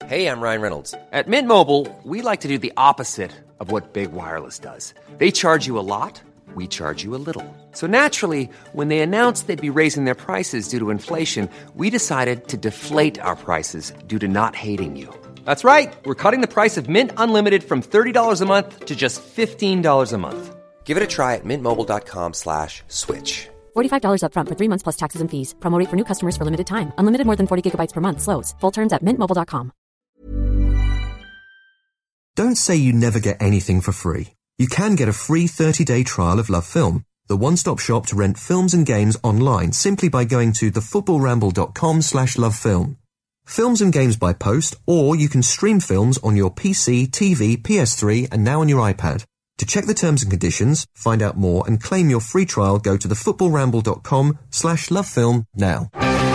Hey, I'm Ryan Reynolds. At Mint Mobile, we like to do the opposite of what Big Wireless does. They charge you a lot, we charge you a little. So naturally, when they announced they'd be raising their prices due to inflation, we decided to deflate our prices due to not hating you. That's right. We're cutting the price of Mint Unlimited from $30 a month to just $15 a month. Give it a try at mintmobile.com/switch. $45 up front for 3 months plus taxes and fees. Promo rate for new customers for limited time. Unlimited more than 40 gigabytes per month. Slows full terms at mintmobile.com. Don't say you never get anything for free. You can get a free 30-day trial of Love Film, the one-stop shop to rent films and games online simply by going to thefootballramble.com/lovefilm. Films and games by post, or you can stream films on your PC, TV, PS3 and now on your iPad. To check the terms and conditions, find out more and claim your free trial, go to thefootballramble.com/lovefilm now.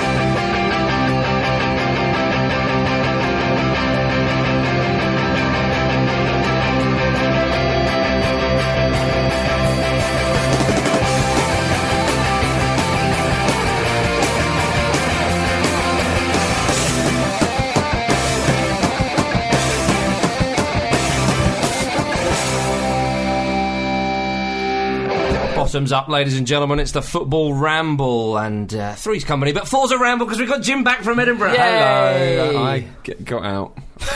Bottoms up, ladies and gentlemen. It's the Football Ramble, and three's company, but four's a ramble because we've got Jim back from Edinburgh. Hello. I got out.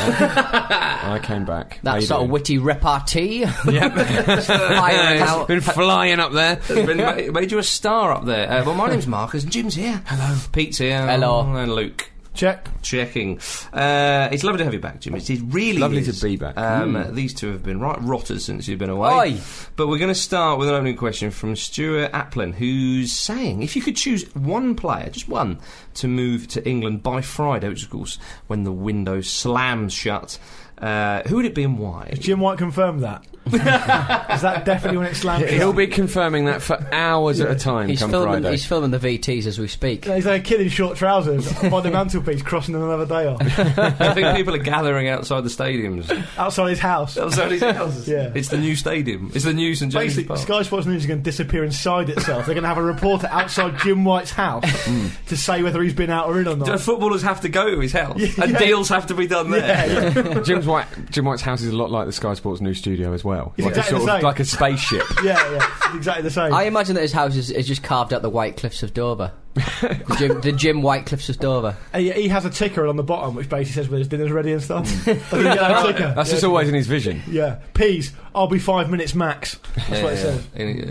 I came back. That sort of witty repartee. Yep. Firing out. Been flying up there. Made you a star up there. Well, my name's Marcus, and Jim's here. Hello. Pete's here. Hello. And Luke. Checking. It's lovely to have you back, Jim. It really lovely is. to be back. These two have been right rotters since you've been away. Oi. But we're going to start with an opening question from Stuart Applin, who's saying, if you could choose one player, just one, to move to England by Friday, which is, of course, when the window slams shut, who would it be and why? Has Jim White confirmed that? Is that definitely when it slams? He'll be confirming that for hours at a time come Friday. He's filming the VTs as we speak. Yeah, he's like a kid in short trousers by the mantelpiece crossing them another day off. I think people are gathering outside the stadiums. Outside his house. Outside his house. Yeah. It's the new stadium. It's the new St James Basically, Park. Sky Sports News is going to disappear inside itself. They're going to have a reporter outside Jim White's house to say whether he's been out or in or not. Footballers have to go to his house, and deals have to be done there. Yeah. Jim White's house is a lot like the Sky Sports News studio as well. It's Like exactly the same. like a spaceship. Yeah, it's exactly the same. I imagine that his house is just carved out the White Cliffs of Dover. the Jim White Cliffs of Dover. He has a ticker on the bottom which basically says when his dinner's ready and stuff. Ticker. That's just always in his vision. Yeah. Peas, I'll be 5 minutes max. That's what it says.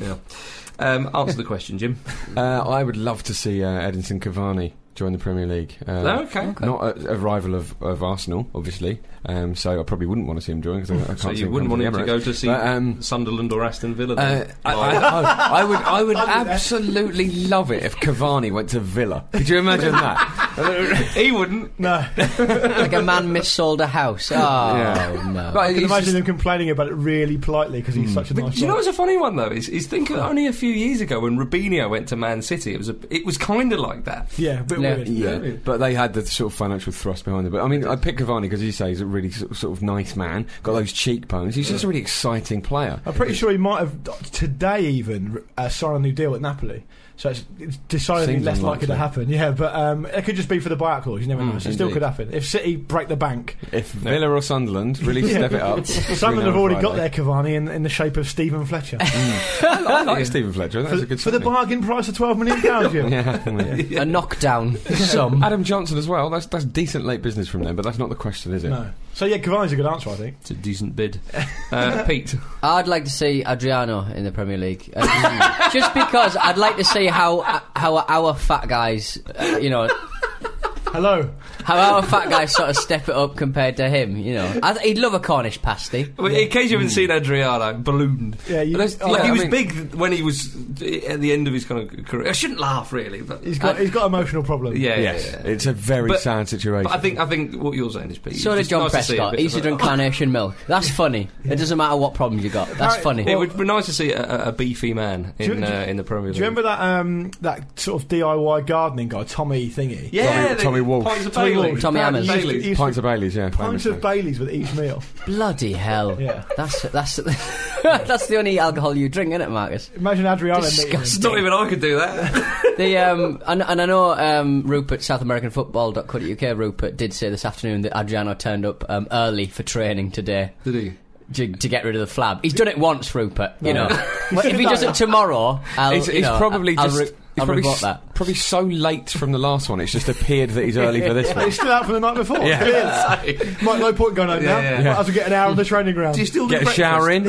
Answer the question, Jim. I would love to see Edinson Cavani join the Premier League. Okay. Not a rival of Arsenal, obviously. So I probably wouldn't want to see him join because I can't. So see you wouldn't want him to go to see but, Sunderland or Aston Villa? Then? I would absolutely love it if Cavani went to Villa. Could you imagine that? He wouldn't. No. Like a man missold a house. Oh, Yeah. no. But I can imagine him complaining about it really politely because he's such a nice Do you know guy. what's a funny one though? Is think of only a few years ago when Robinho went to Man City. It was kind of like that. Yeah, a bit weird. Yeah, but they had the sort of financial thrust behind it. But I mean, I pick Cavani because, as you say, he's a really sort of nice man. Got those cheekbones. He's just a really exciting player. I'm pretty sure he might have today even signed a new deal at Napoli. So it's decidedly Seems less unlikely. likely to happen. Yeah, but it could just be for the buyout clause. You never know. So it still indeed. could happen. If City break the bank. If Villa or Sunderland really step it up. Sunderland have already got their Cavani in the shape of Stephen Fletcher. I like Stephen Fletcher. That's a good For the signing. bargain price of £12 million, Jim. Yeah. A knockdown. Some. Adam Johnson as well. That's decent late business from them, but that's not the question, is it? No. So yeah, Cavani's a good answer, I think. It's a decent bid. Pete. I'd like to see Adriano in the Premier League. Just because I'd like to see how our fat guys, Hello. how our fat guys sort of step it up compared to him, he'd love a Cornish pasty. Well, in case you haven't seen Adriano, ballooned. Yeah, He was big when he was at the end of his kind of career. I shouldn't laugh really, but he's got emotional problems. yeah, Yes, yeah. it's a very sad situation. But I think what you're saying is, Pete. So did it's John nice to see a Prescott. bit He used to of a- drink carnation milk. That's funny. It doesn't matter what problems you got. That's funny. It would be nice to see a beefy man in the Premier League. Do you remember that sort of DIY gardening guy, Tommy Thingy? Yeah, Tommy Wolf. Pints of Tommy Bailey. Wolf. Tommy Hammers. He used to- Pints of Baileys, yeah. Pints famously. of Baileys with each meal. Bloody hell. Yeah. That's That's the only alcohol you drink, isn't it, Marcus? Imagine Adriano meeting him. Disgusting. Not even I could do that. And I know Rupert, SouthAmericanFootball.co.uk, Rupert did say this afternoon that Adriano turned up early for training today. Did he? To get rid of the flab. He's done it once, Rupert, you know. But if he does it tomorrow, I'll probably rebut that. Probably so late from the last one, it's just appeared that he's early for this one. He's still out from the night before. Yeah. Might no point going home now. yeah. Might have to get an hour on the training ground. Do you still do Get a shower in.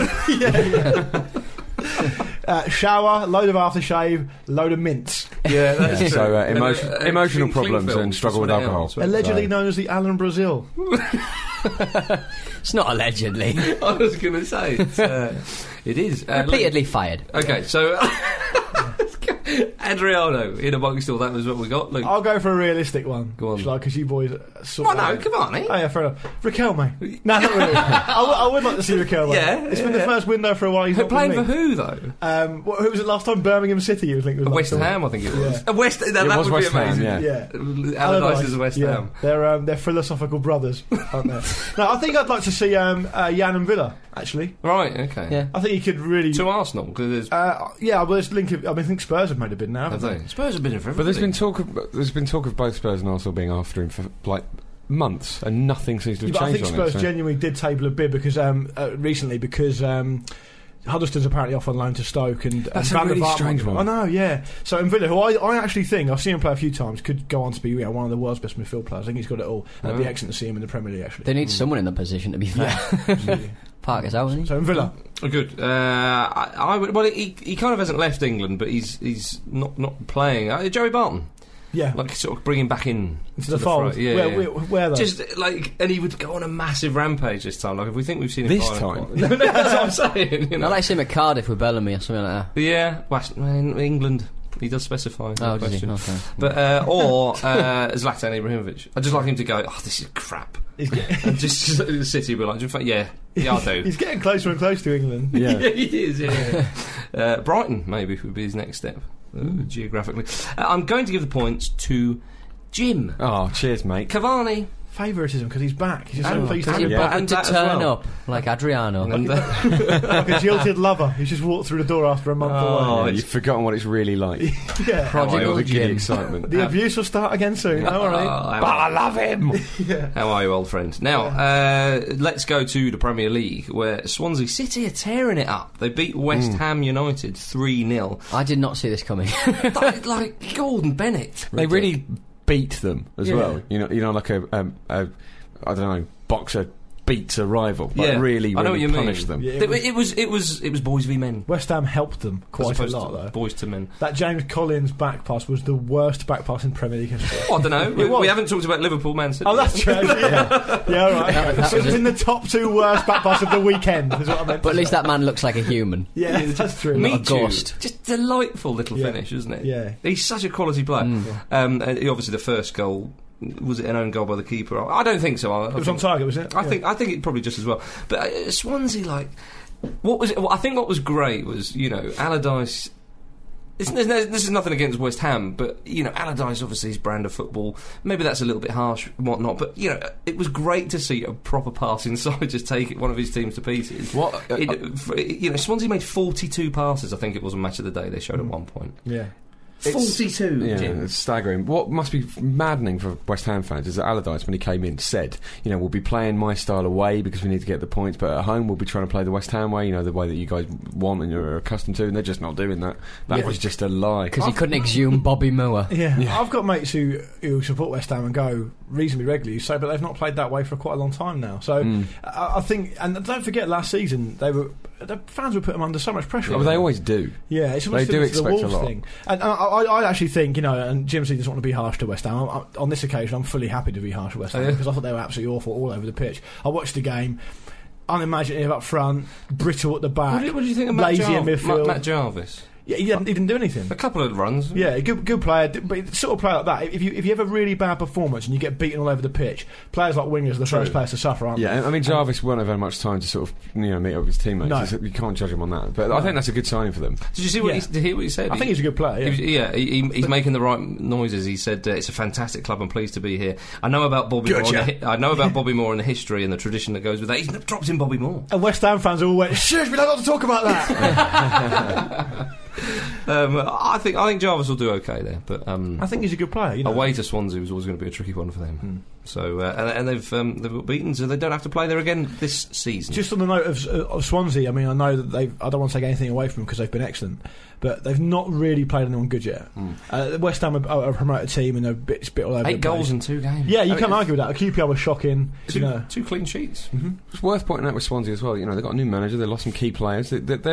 Shower, load of aftershave, load of mints. Yeah, that's true. So emotional clean problems films, and struggle with just went alcohol. out. Allegedly known as the Alan Brazil. It's not allegedly. I was going to say it is Repeatedly fired. Okay, so Adriano in amongst all that was what we got. Luke. I'll go for a realistic one. Go on. Because you boys sort Oh no, Cavani. Oh yeah, fair enough. Riquelme. No, not really. I would like to see Riquelme. Yeah, it's been the first window for a while. He's They're not playing been for linked. who though? Who was it last time? Birmingham City, you think? Was West last time? Ham, I think it was. Yeah. West. That was would West be Ham, amazing. yeah. Allardyce is West Yeah. Ham. They're philosophical brothers, aren't they? No, I think I'd like to see Jan and Villa. Actually, Right. Okay. Yeah. I think he could really. To Arsenal because Yeah, well, there's link. I think Spurs have made a bid now. have Haven't they? Spurs have been in for But there's everybody. been talk of both Spurs and Arsenal being after him for like months, and nothing seems to have But I changed think on Spurs it. So. genuinely did table a bid because recently because Huddleston's apparently off on loan to Stoke and That's and a Van der really Vaart strange one. I know, yeah. So in Villa, who I actually think I've seen him play a few times, could go on to be one of the world's best midfield players. I think he's got it all, and it'd be excellent to see him in the Premier League. Actually, They need someone in the position, to be fair. absolutely. Parker's out, isn't he? So in Villa, Oh, good. I would. Well, he kind of hasn't left England, but he's not playing. Joey Barton, yeah, like sort of bring him back in into to the fold. fray. Yeah, yeah. Where though? Just like, and he would go on a massive rampage this time. Like, if we think we've seen him This fire time? quite- no, that's what I'm saying. You I know? like seeing him at Cardiff with Bellamy or something like that. Yeah, England. He does specify. Oh, no does he? question. Okay. But or Zlatan Ibrahimovic. I just like him to go. Oh, this is crap. He's And just the City will be like, yeah, I'll do. He's getting closer and closer to England. Yeah. He is. Yeah. Brighton maybe would be his next step geographically. I'm going to give the points to Jim Oh, cheers, mate. Cavani. Favouritism because he's back. He's just so And- pleased and to be yeah. back. Bothered and to that as turn well. up like Adriano. And, Like a jilted lover who's just walked through the door after a month Oh, away. You've forgotten what it's really like. Yeah. Prodigal the giddy Jim. excitement. The abuse will start again soon. Don't worry. But I love him. How are you, old friend? Now, let's go to the Premier League, where Swansea City are tearing it up. They beat West Ham United 3-0. I did not see this coming. like Gordon Bennett. They really beat them as Yeah. well. You know, like a I don't know, boxer beats a rival. Like Yeah, really I know what you punish mean. them. Yeah, It was boys v men. West Ham helped them quite as a opposed lot, to though. boys to men. That James Collins back pass was the worst back pass in Premier League history. Oh, I don't know. It was. We haven't talked about Liverpool, Man City. Oh, that's true. Yeah, all right. That So it was was it. in the top two worst back pass of the weekend, is what I meant. But at to least say. that man looks like a human. Yeah, that's true. Me a too. ghost. Just delightful little Yeah. finish, isn't it? Yeah. He's such a quality player. And obviously the first goal, was it an own goal by the keeper? I don't think so. I It was think- on target, was it? I think it probably just as well. But Swansea, like, what was it? Well, I think what was great was, Allardyce. This is nothing against West Ham, but Allardyce, obviously his brand of football. Maybe that's a little bit harsh and whatnot, but it was great to see a proper passing side just take one of his teams to pieces. What? Swansea made 42 passes. I think it was on Match of the Day. They showed at one point. Yeah. 42. Yeah, Jim. it's staggering. What must be maddening for West Ham fans is that Allardyce, when he came in, said, we'll be playing my style away because we need to get the points, but at home we'll be trying to play the West Ham way, the way that you guys want and you're accustomed to, and they're just not doing that. That was just a lie. Because he couldn't exhume Bobby Moore. Yeah. I've got mates who support West Ham and go reasonably regularly, but they've not played that way for quite a long time now. So I think, and don't forget, last season the fans would put them under so much pressure. Oh, but they always do. Yeah, it's They almost do similar to the expect a Wolves lot. thing. And I actually think, and Jim C doesn't want to be harsh to West Ham. On this occasion, I'm fully happy to be harsh to West Ham because I thought they were absolutely awful all over the pitch. I watched the game. Unimaginative up front, brittle at the back. What do you think of Matt lazy in Jarvis? midfield. Matt Jarvis. Yeah, he didn't do anything. A couple of runs. Yeah, good player, but sort of player like that. If you have a really bad performance and you get beaten all over the pitch, players like wingers are the first players to suffer, aren't they? Yeah, I mean Jarvis won't have had much time to sort of meet up with his teammates. No. You can't judge him on that. But I think that's a good signing for them. Did you see what did you hear what he said? I think he's a good player. He's making the right noises. He said it's a fantastic club. I'm pleased to be here. I know about Bobby Moore. I know about Bobby Moore and the history and the tradition that goes with that. He's dropped in Bobby Moore. And West Ham fans all went, "Shush, we don't want to talk about that." I think Jarvis will do okay there, but I think he's a good player. Away to Swansea was always going to be a tricky one for them. So and they've got beaten, so they don't have to play there again this season. Just on the note of Swansea, I mean, I know that I don't want to take anything away from them because they've been excellent, but they've not really played anyone good yet. West Ham are a promoted team and they're a bit all over. 8 goals in 2 games. Yeah, you can't argue with that. QPR was shocking. 2 clean sheets. It's worth pointing out with Swansea as well. You know, they've got a new manager. They lost some key players.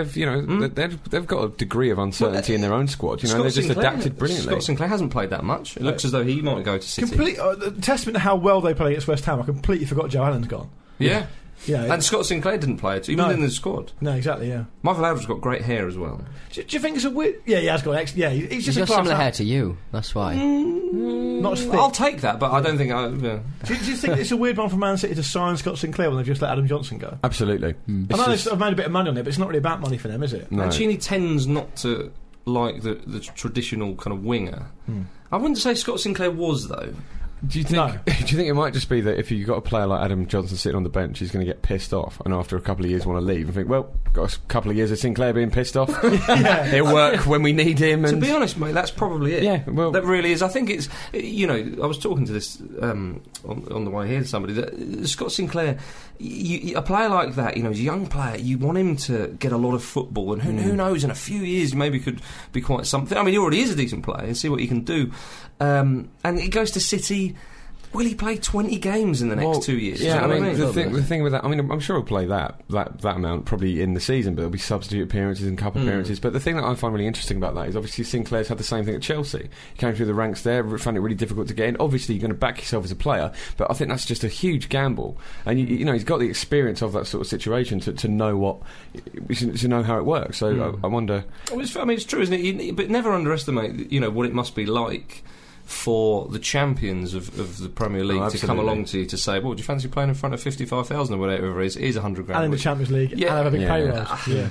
They've got a degree of uncertainty in their own squad. You know, they've just adapted brilliantly. Scott Sinclair hasn't played that much. It looks as though he might go to City. Testament to how well they play against West Ham. I completely forgot Joe Allen's gone. Yeah. Yeah, and Scott Sinclair didn't play it, even in the squad. No, exactly, yeah. Michael Laudrup's got great hair as well. Do you think it's a weird... Yeah, he has got... he's just got similar hair to you, that's why. Not as thick. I'll take that, but I don't think... Do you think it's a weird one for Man City to sign Scott Sinclair when they've just let Adam Johnson go? Absolutely. I know they've made a bit of money on it, but it's not really about money for them, is it? No. Mancini tends not to like the traditional kind of winger. I wouldn't say Scott Sinclair was, though. Do you think it might just be that if you've got a player like Adam Johnson sitting on the bench, he's going to get pissed off, and after a couple of years want to leave and think, well, got a couple of years of Sinclair being pissed off. He'll work when we need him. To be honest, mate, that's probably it. Yeah, well, that really is. I think it's, I was talking to this on the way here to somebody that Scott Sinclair, a player like that, he's a young player. You want him to get a lot of football, and who knows, in a few years, maybe could be quite something. I mean, he already is a decent player, and see what he can do. And he goes to City. Will he play 20 games in the next 2 years? Yeah, the thing with that, I mean, I'm sure he'll play that amount probably in the season, but there'll be substitute appearances and cup appearances. But the thing that I find really interesting about that is obviously Sinclair's had the same thing at Chelsea. He came through the ranks there, found it really difficult to get in. Obviously, you're going to back yourself as a player, but I think that's just a huge gamble. And he's got the experience of that sort of situation to know to know how it works. So I wonder. Well, it's true, isn't it? But never underestimate, what it must be like for the champions of the Premier League to come along to you to say, well, do you fancy playing in front of 55,000 or whatever it is? It is 100 grand. And in the Champions League, and have a big pay rise. Yeah.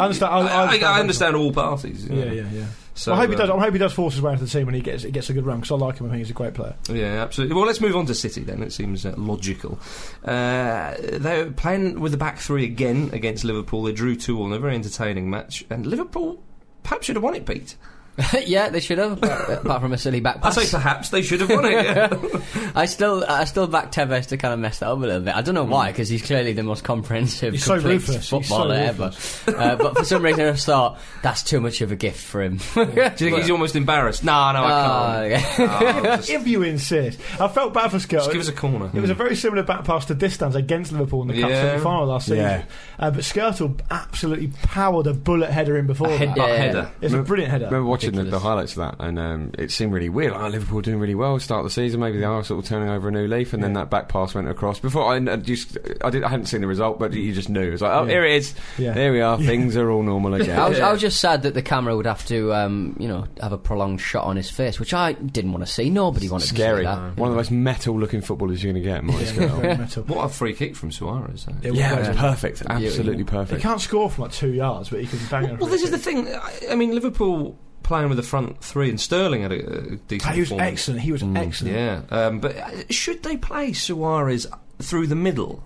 I understand all parties. Yeah. So, I hope he does force his way into the team when he gets a good run, because I like him. I think he's a great player. Yeah, absolutely. Well, let's move on to City then. It seems logical. They're playing with the back three again against Liverpool. They drew 2-2 in a very entertaining match, and Liverpool perhaps should have won it, Pete. Yeah, they should have, apart from a silly back pass. I say perhaps they should have won it. Yeah. I still back Tevez to kind of mess that up a little bit. I don't know why, because he's clearly the most comprehensive, complete footballer ever. But for some reason I just thought that's too much of a gift for him. Do you think he's almost embarrassed? No, I can't. If you insist. I felt bad for Skirtle. Just give us a corner. It was a very similar back pass to distance against Liverpool in the Cup semi-final last season. But Skirtle absolutely powered a bullet header in before that. Header. It's a brilliant header. Watching the highlights of that, and it seemed really weird. Liverpool were doing really well start of the season. Maybe they are sort of turning over a new leaf, and then that back pass went across. Before I hadn't seen the result, but you just knew. It was like, here it is. Yeah. There we are. Things are all normal again. I was just sad that the camera would have to, have a prolonged shot on his face, which I didn't want to see. Nobody wanted to see that. One of the most metal-looking footballers you're going to get. Metal. What a free kick from Suarez! It was perfect. Absolutely perfect. He can't score from like 2 yards, but he can bang it. Well, this is the thing. I mean, Liverpool playing with the front three, and Sterling had a decent performance. He was excellent. Yeah, but should they play Suarez through the middle?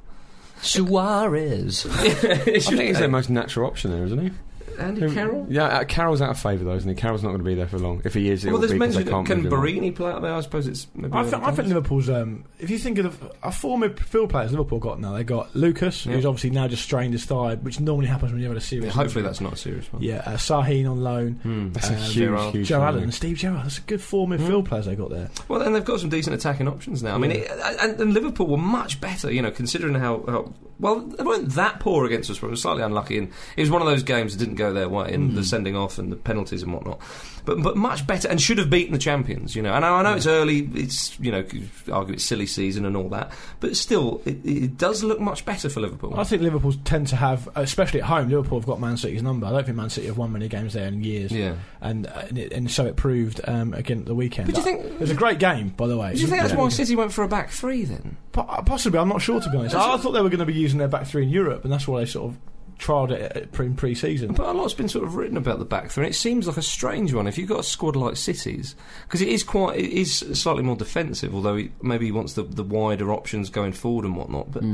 Suarez. I think he's their most natural option there, isn't he? Andy Carroll? Yeah, Carroll's out of favour though, isn't he? Carroll's not going to be there for long. If he is, there's mention. Can Barini play out there? I suppose it's. I think Liverpool's. If you think of our four midfield players Liverpool got now, they got Lucas, who's obviously now just strained his thigh, which normally happens when you have a serious. Hopefully, that's not a serious one. Yeah, Sahin on loan. That's a huge. Joe Allen and Steve Gerrard. That's a good four midfield players they got there. Well, and they've got some decent attacking options now. I mean, and Liverpool were much better. Considering how well they weren't that poor against us, but it was slightly unlucky. And it was one of those games that didn't go go their way, and the sending off and the penalties and whatnot. But much better, and should have beaten the champions, And I know it's early, it's, argue it's silly season and all that, but still, it does look much better for Liverpool. I think Liverpool tend to have, especially at home, Liverpool have got Man City's number. I don't think Man City have won many games there in years. Yeah. And so it proved again at the weekend. But do you think... It was a great game, by the way. Do you think that's why City went for a back three, then? Possibly, I'm not sure, to be honest. I thought they were going to be using their back three in Europe, and that's why they sort of trialled it in pre-season. But a lot's been sort of written about the back three, and it seems like a strange one if you've got a squad like City's, because it is slightly more defensive, although maybe he wants the wider options going forward and whatnot. But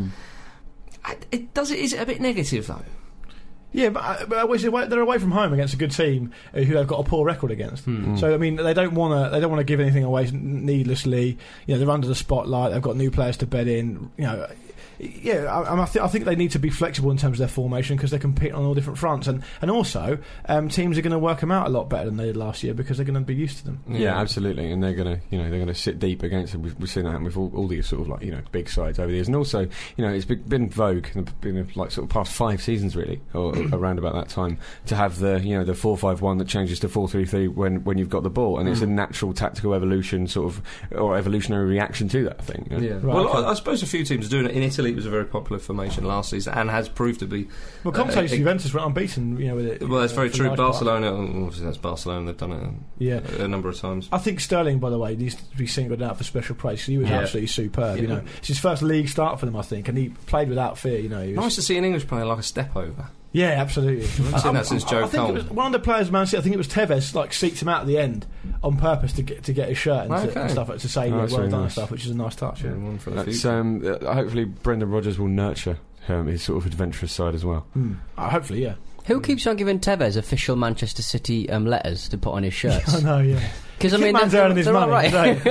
is it a bit negative though? Yeah, but they're away from home against a good team who they've got a poor record against. So I mean, they don't want to give anything away needlessly. They're under the spotlight. They've got new players to bed in. I think they need to be flexible in terms of their formation because they're competing on all different fronts, and also teams are going to work them out a lot better than they did last year because they're going to be used to them. Yeah, absolutely, and they're going to sit deep against them. We've seen that happen with all these sort of big sides over the years, and also it's been vogue in sort of past 5 seasons really, or around about that time, to have the 4-5-1 that changes to 4-3-3 when you've got the ball, and it's a natural tactical evolution or evolutionary reaction to that thing. Yeah. Right, well, I suppose a few teams are doing it. In Italy, it was a very popular formation last season and has proved to be. Well, Conte's Juventus went unbeaten, with it. Well, that's very true. Barcelona, obviously that's Barcelona. They've done it a number of times. I think Sterling, by the way, needs to be singled out for special praise. He was absolutely superb. It's his first league start for them, I think, and he played without fear. Nice to see an English player like a step over. Yeah, absolutely. I've seen that since Joe Cole. It was one of the players, Man City, I think it was Tevez, seats him out at the end on purpose to get his shirt and stuff to say well done and stuff, which is a nice touch. Yeah, one for the future. Hopefully, Brendan Rodgers will nurture his sort of adventurous side as well. Hopefully, yeah. Who keeps on giving Tevez official Manchester City letters to put on his shirts? I know, yeah. Because they're earning his money. Right.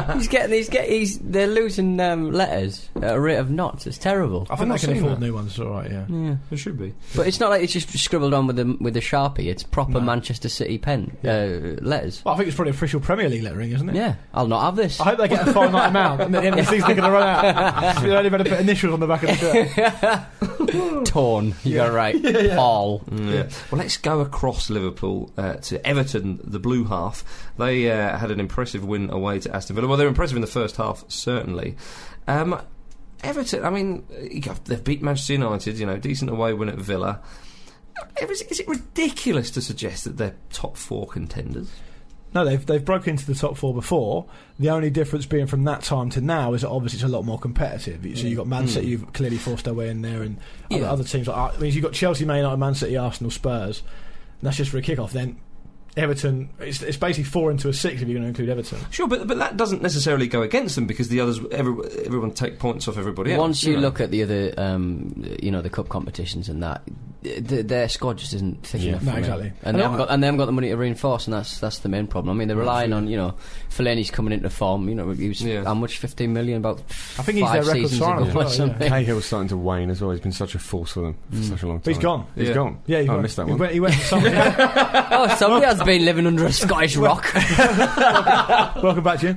They're losing letters at a rate of knots. It's terrible. I think they can afford new ones. It's all right, yeah. It should be. But it's not like it's just scribbled on with a Sharpie. It's proper Manchester City pen letters. Well, I think it's probably official Premier League lettering, isn't it? Yeah, I'll not have this. I hope they get a finite amount, and at the end of the season they're going to run out. You only better put initials on the back of the shirt. Torn. You got it right. Paul. Yeah. Well, let's go across Liverpool to Everton, the blue half. They had an impressive win away to Aston Villa. Well, they were impressive in the first half, certainly. Everton, I mean, they've beat Manchester United, decent away win at Villa. Is it ridiculous to suggest that they're top 4 contenders? No, they've broken into the top 4 before. The only difference being from that time to now is that obviously it's a lot more competitive. So you've got Man City, you've clearly forced their way in there, and other teams you've got Chelsea, Man United, Man City, Arsenal, Spurs. And that's just for a kick-off. Then Everton, it's basically 4 into a 6 if you're going to include Everton. Sure, but that doesn't necessarily go against them because the others, everyone take points off everybody else. Once you look at the other, the cup competitions and that, their squad just isn't thick enough. No, exactly. And they haven't got the money to reinforce, and that's the main problem. I mean, they're relying on Fellaini's coming into form. He was how much? 15 million, about I think he's their record signing or something. Cahill's starting to wane as well. He's been such a force for them for such a long time. But he's gone. He's gone. Yeah, I missed that one. He went to somebody. Somebody has been living under a Scottish rock. Welcome back, Jim.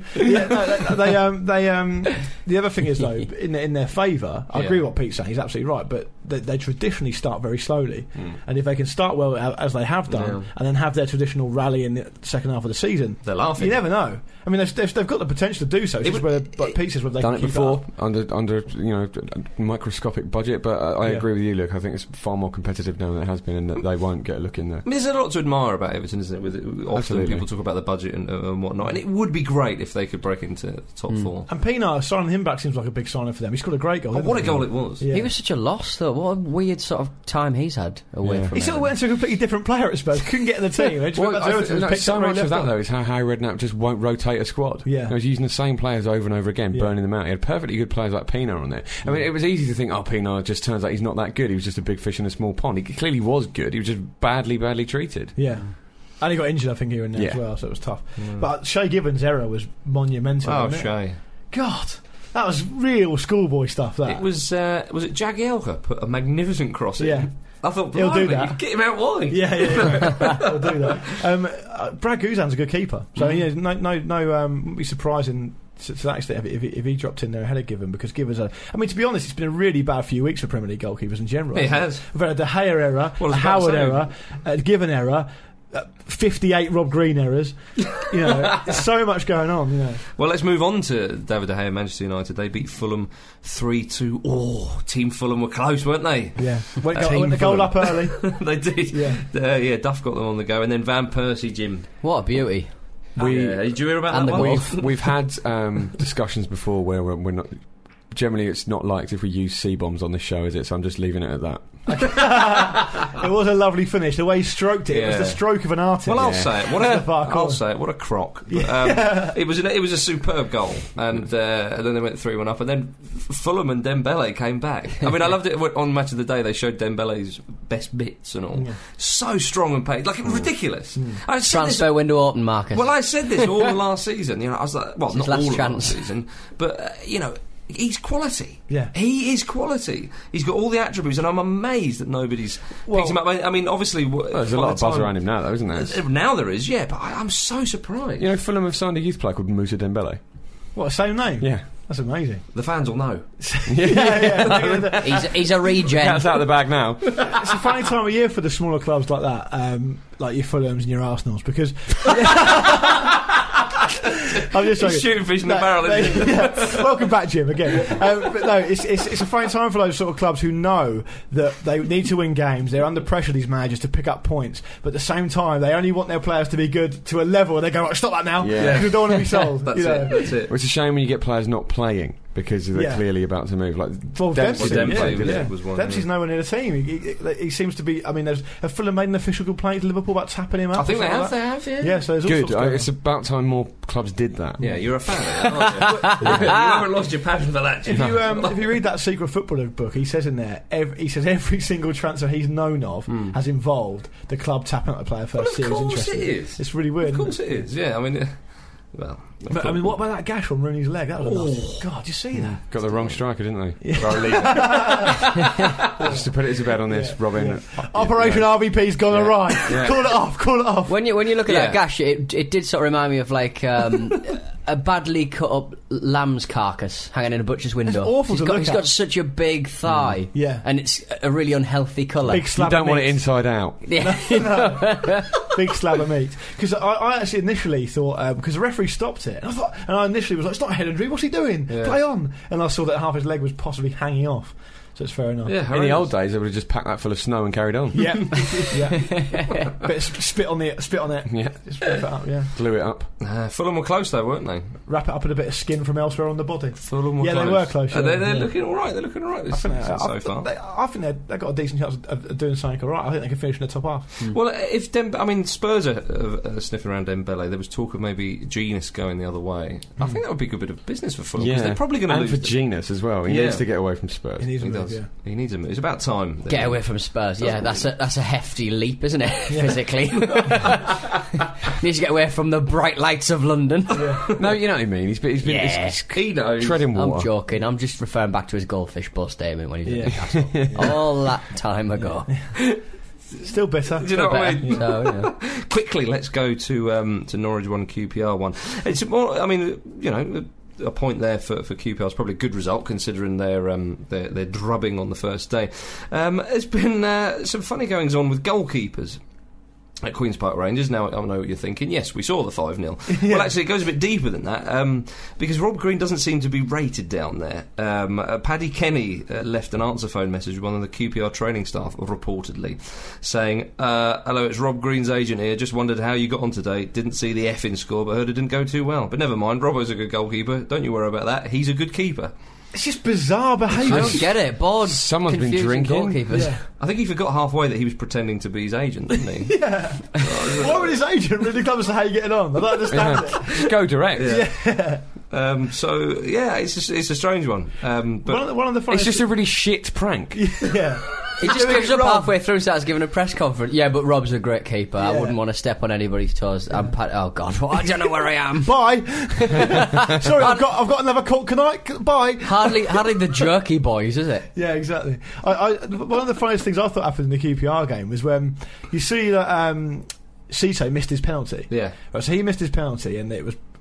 The other thing is though, in their favour, I agree with what Pete's saying. He's absolutely right. But they traditionally start very slowly, and if they can start well as they have done, and then have their traditional rally in the second half of the season, they're laughing. You never know. I mean, they've got the potential to do so. It's just whether Pete says whether they done can it keep before it under a microscopic budget. But I agree with you, Luke. I think it's far more competitive now than it has been, and that they won't get a look in there. I mean, there's a lot to admire about Everton, isn't it? Often people talk about the budget and whatnot, and it would be great if they could break into the top 4. And Pienaar, signing him back seems like a big signing for them. He scored a great goal. What a goal it was! Yeah. He was such a loss, though. What a weird sort of time he's had away from. He sort of went into a completely different player at Spurs. Couldn't get in the team. So much of that though is how Harry Redknapp just won't rotate a squad. Yeah, he was using the same players over and over again, burning them out. He had perfectly good players like Pienaar on there. I mean, it was easy to think, Pienaar just turns out he's not that good. He was just a big fish in a small pond. He clearly was good. He was just badly treated. Yeah. And he got injured, I think, here and there as well, so it was tough. But Shay Gibbons' error was monumental. Oh, Shay. God, that was real schoolboy stuff, that. It was it Jagielka put a magnificent cross in? I thought, he'll do that. Get him out wide. Yeah. He'll do that. Brad Guzan's a good keeper, so no, wouldn't be surprising to that extent, if he dropped in there ahead of Given, because Given's I mean, to be honest, it's been a really bad few weeks for Premier League goalkeepers in general. It has. We've had a De Gea era, a Howard era, a Given era, 58 Rob Green errors. You know, there's so much going on. You know. Well, let's move on to David De Gea, Manchester United. They beat Fulham 3-2. Oh, Team Fulham were close, weren't they? Yeah, went the goal up early. They did. Yeah, Duff got them on the go, and then Van Persie, Jim. What a beauty! Did you hear about and that one? We've had discussions before where we're not. Generally, it's not liked if we use C-bombs on this show, is it? So I'm just leaving it at that. It was a lovely finish. The way he stroked it, it was the stroke of an artist. Well, I'll say it. I'll say it. What a crock! But, it was a superb goal, and then they went 3-1 up, and then Fulham and Dembele came back. I mean, I loved it on Match of the Day. They showed Dembele's best bits and all. So strong and paid, like it was ridiculous. Transfer window open, Marcus. Well, I said this all last season. You know, I was like, well, not all last season, but you know. He's quality. Yeah. He is quality. He's got all the attributes, and I'm amazed that nobody's picked him up. I mean, obviously... there's a lot of buzz around him now, though, isn't there? Now there is, yeah, but I'm so surprised. You know, Fulham have signed a youth player called Moussa Dembele. What, same name? Yeah. That's amazing. The fans will know. He's a regen. Cat's out of the bag now. It's a funny time of year for the smaller clubs like that, like your Fulhams and your Arsenals, because... I'm just shooting fish in the barrel. Welcome back, Jim, again. But no, it's a fine time for those sort of clubs who know that they need to win games. They're under pressure, these managers, to pick up points, but at the same time they only want their players to be good to a level where they go, right, stop that now, because we don't want to be sold. That's it. Well, it's a shame when you get players not playing because they're clearly about to move. Like Dempsey was one. Dempsey's nowhere near the team. He seems to be. I mean, have Fulham made an official complaint to Liverpool about tapping him up? I think they have. Yeah, so there's all good. sorts It's about time more clubs did that. Yeah, you're a fan of that, aren't you? You haven't lost your passion for that. If you read that Secret Footballer book, he says in there, every single transfer he's known of has involved the club tapping up the player first. Of course it is. It's really weird. Of course it is. Yeah, I mean. Well, but, I mean, what about that gash from Rooney's leg? That was a nasty. God, did you see that? Got the wrong striker, didn't they? Yeah. Just to put it to bed on this, Robin. Operation RVP's gone awry. Call it off. When you look at that gash, it did sort of remind me of like a badly cut up lamb's carcass hanging in a butcher's window. It's awful to look at. He's got such a big thigh, and it's a really unhealthy colour. Big slab. You don't want it inside out. Yeah. Big slab of meat. Because I actually initially thought, because the referee stopped it, and I initially was like, it's not a head injury, what's he doing? Play on. And I saw that half his leg was possibly hanging off. So it's fair enough. Yeah, in the old days, they would have just packed that full of snow and carried on. Yeah. Bit of spit on it. Yeah. Just wrap it up, Glue it up. Fulham were close though, weren't they? Wrap it up in a bit of skin from elsewhere on the body. Fulham were close. They were close. They're looking all right. They're looking all right this season so far. I think they've got a decent chance of doing something all right. I think they can finish in the top half. Well, if Spurs are sniffing around Dembele, there was talk of maybe Genius going the other way. I think that would be a good bit of business for Fulham because they're probably going to lose. And for Genius as well. He needs to get away from Spurs. He needs a move. He needs a move. It's about time. Get away from Spurs. Yeah, that's a hefty leap, isn't it? Physically, needs to get away from the bright lights of London. No, you know what I mean. He's been he knows. Treading water. I'm joking. I'm just referring back to his goldfish bus statement when he was at Newcastle all that time ago. Still bitter. Do you know what I mean? So, Quickly, let's go to Norwich 1, QPR 1. It's more. I mean, you know. A point there for QPR is probably a good result considering their drubbing on the first day. There's been some funny goings on with goalkeepers at Queen's Park Rangers. Now I know what you're thinking. Yes, we saw the 5-0. Well, actually, it goes a bit deeper than that because Rob Green doesn't seem to be rated down there. Paddy Kenny left an answer phone message with one of the QPR training staff, reportedly, saying, "Hello, it's Rob Green's agent here. Just wondered how you got on today. Didn't see the F in score, but heard it didn't go too well. But never mind, Robbo's a good goalkeeper. Don't you worry about that. He's a good keeper." It's just bizarre behaviour. I don't get it. Bored. Someone's been drinking. Goalkeepers. I think he forgot halfway that he was pretending to be his agent, didn't he? Why would his agent really come and say how you getting on? I don't understand it. Just go direct. So it's a strange one. But one of the it's just a really shit prank. Yeah. He just gives up halfway through, starts giving a press conference. Yeah, but Rob's a great keeper. I wouldn't want to step on anybody's toes. Oh God, I don't know where I am. Bye. Sorry, I've got another call. Can I? Bye. Hardly the jerky boys, is it? Yeah, exactly. One of the funniest things I thought happened in the QPR game was when you see that Cisse missed his penalty. Yeah. Right, so he missed his penalty, and it was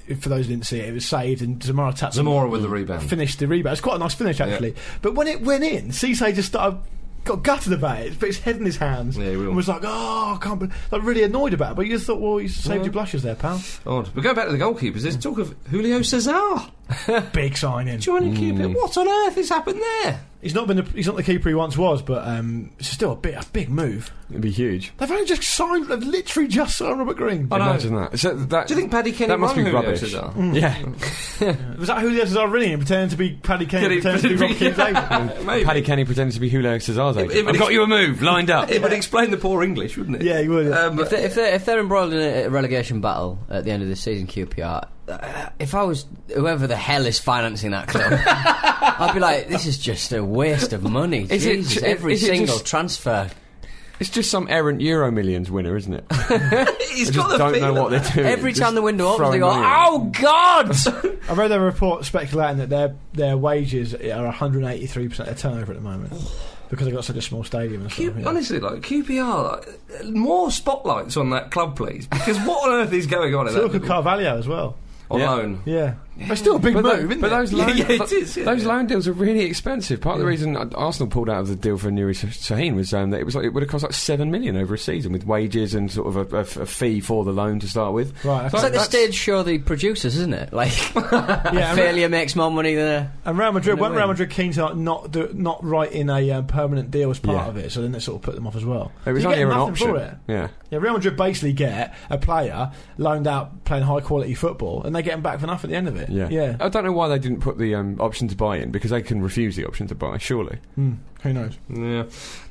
for those who didn't see it, it was saved and Zamora with the rebound. Finished the rebound. It's quite a nice finish, actually. Yeah. But when it went in, Cisse just got gutted about it, put his head in his hands, and was like, I can't believe, like really annoyed about it. But you just thought, well, you saved your blushes there, pal. Odd. But going back to the goalkeepers, there's talk of Julio Cesar. Big signing. Joining QPR. What on earth has happened there? He's not the keeper he once was, but it's still a big move. It'd be huge. They've literally just signed Robert Green. Imagine that. So do you think Paddy Kenny that must be Julio rubbish? Cesar? Yeah. Was that Julio Cesar ringing and pretending to be Paddy Kenny, pretending to be Rob Keane's agent? Paddy Kenny pretending to be Julio Cesar's agent. I've got you a move lined up. It would explain the poor English, wouldn't it? Yeah, he would. If they're embroiled in a relegation battle at the end of this season, QPR, if I was whoever the hell is financing that club, I'd be like, this is just a waste of money. Every single transfer. It's just some errant Euro Millions winner, isn't it? He's got the don't know what they're doing. Every time the window opens, they go, "Oh God!" I read a report speculating that their wages are 183% of their turnover at the moment. Because they've got such a small stadium and stuff. Honestly, like QPR, more spotlights on that club, please. Because what on earth is going on in that? Look at Carvalho as well. On loan. Yeah. But still a big move, isn't it? But those loan, it is, those loan deals are really expensive. Part of the reason Arsenal pulled out of the deal for Nuri Sahin was that it would have cost like $7 million over a season with wages and sort of a fee for the loan to start with. Right. It's like the stage show the producers, isn't it? Like failure makes more money than and Real Madrid weren't Real Madrid keen to not write in a permanent deal as part of it, so then it sort of put them off as well. It was only an option. For it. Yeah, Real Madrid basically get a player loaned out playing high quality football, and they get him back for nothing at the end of it. Yeah. I don't know why they didn't put the option to buy in, because they can refuse the option to buy, surely. Who knows? Yeah.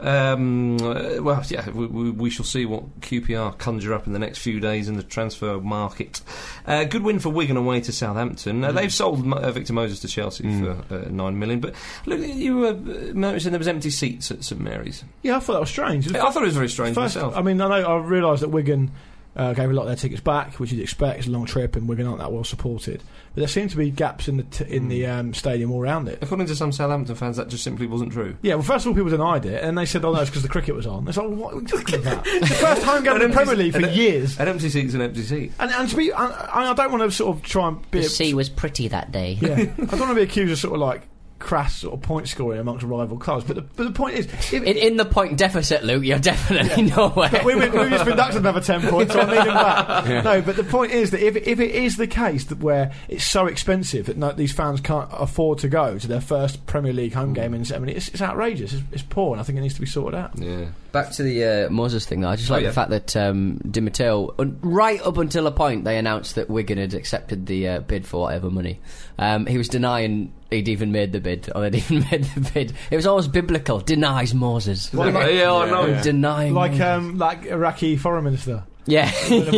We shall see what QPR conjure up in the next few days in the transfer market. Good win for Wigan away to Southampton. They've sold Victor Moses to Chelsea for $9 million. But look, you were noticing there was empty seats at St Mary's. Yeah, I thought that was strange. I thought it was very strange myself. I mean, I realised that Wigan gave a lot of their tickets back, which you'd expect. It's a long trip, and Wigan aren't that well supported. But there seem to be gaps in the stadium all around it. According to some Southampton fans, that just simply wasn't true. Yeah, well, first of all, people denied it, and they said, "Oh no, it's because the cricket was on." It's like, what are you talking about? It's the first home game in the Premier League for years. An empty seat's an empty seat. And I don't want to sort of try and be. The sea was pretty that day. Yeah, I don't want to be accused of sort of like crass sort of point scoring amongst rival clubs, but the point is, in the point deficit, Luke, you're definitely nowhere. But we've just been deducted another 10 points, so I need him back. Yeah. No, but the point is that if it is the case that where it's so expensive that these fans can't afford to go to their first Premier League home game in 7 minutes, it's outrageous. It's poor, and I think it needs to be sorted out. Yeah. Back to the Moses thing, though. I just like the fact that Di Matteo, right up until a point, they announced that Wigan had accepted the bid for whatever money. He was denying he'd even made the bid, or they'd even made the bid. It was almost biblical. Denies Moses. Well, denying like Iraqi foreign minister. Yeah.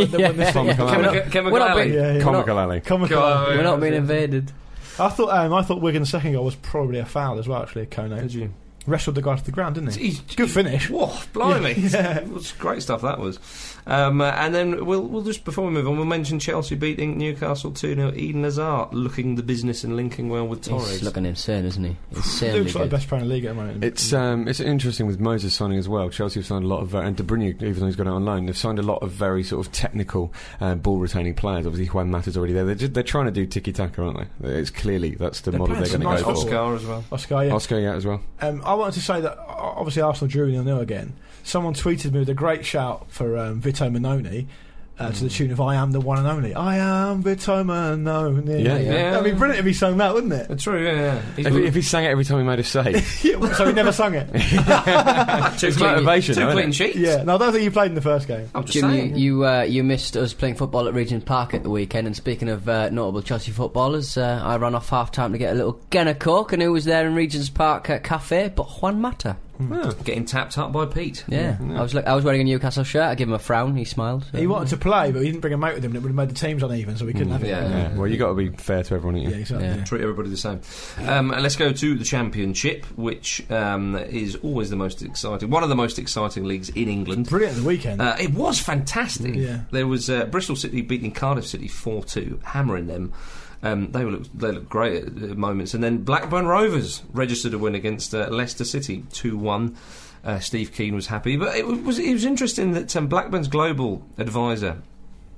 Comical alley. We're not being invaded. I thought Wigan's second goal was probably a foul as well, actually, Kone. Did you? Wrestled the guy to the ground, didn't he? Good finish. Whoa, blimey. It was great stuff, that was. And then we'll just, before we move on, we'll mention Chelsea beating Newcastle 2-0. Eden Hazard looking the business and linking well with Torres. He's looking insane, isn't he? Looks like the best Premier League at the moment. It's interesting with Moses signing as well. Chelsea have signed a lot of, and De Bruyne, even though he's gone out on loan, they've signed a lot of very sort of technical ball retaining players. Obviously Juan Mata's already there. They're trying to do tiki-taka, aren't they? It's clearly that's the model they're going to go for. Oscar as well. Oscar, as well. I wanted to say that obviously Arsenal drew 0-0 again. Someone tweeted me with a great shout for Vito Mannone to the tune of "I am the one and only." I am Vito Mannone. Yeah. That'd be brilliant if he sang that, wouldn't it? It's true, yeah. If he sang it every time he made a save. So he never sung it. It's motivation, two clean sheets. Yeah, no, I don't think he played in the first game. Jim, you missed us playing football at Regent Park at the weekend, and speaking of notable Chelsea footballers, I ran off half time to get a little Genna Coke, and who was there in Regent's Park Cafe but Juan Mata. Getting tapped up by Pete. Yeah. I was wearing a Newcastle shirt. I gave him a frown. He smiled. He wanted to play, but he didn't bring a mate with him. And it would have made the teams uneven, so we couldn't have it. Yeah. Well, you got to be fair to everyone, ain't you? Yeah, exactly. Yeah. Treat everybody the same. And let's go to the Championship, which is always the most exciting, one of the most exciting leagues in England. Brilliant the weekend. It was fantastic. Yeah. There was Bristol City beating Cardiff City 4-2, hammering them. They looked great at moments, and then Blackburn Rovers registered a win against Leicester City 2-1. Steve Keane was happy, but it was interesting that Blackburn's global advisor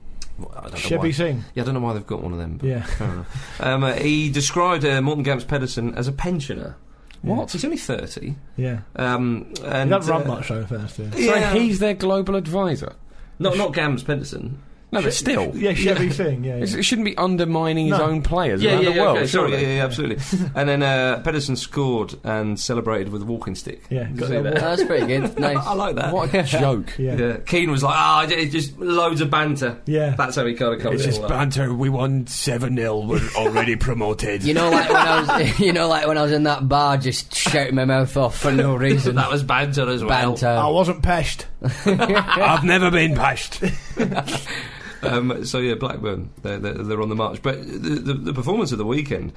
I don't know Chevy why. Singh. Yeah, I don't know why they've got one of them. But Yeah. fair enough. He described Morton Gamps Pedersen as a pensioner. What? He's only 30. Yeah. And He doesn't run much, though, in fairness to him. So he's their global advisor. Not Gamps Pedersen. No, but still. Yeah, Chevy Singh, yeah. It shouldn't be undermining his No. own players around the world, okay, sorry, surely. yeah, absolutely. And then Pedersen scored and celebrated with a walking stick. Yeah, Did you got see that that? walk- That's pretty good. Nice. I like that. What a joke. Yeah. Yeah. Keane was like, it's just loads of banter. Yeah. That's how he kind of comes It's in. just banter. We won 7-0. We're already promoted. You know, like when I was in that bar, just shouting my mouth off for no reason. That was banter as well. Banter. I wasn't peshed. I've never been bashed. So yeah, Blackburn, they're on the march. But the performance of the weekend,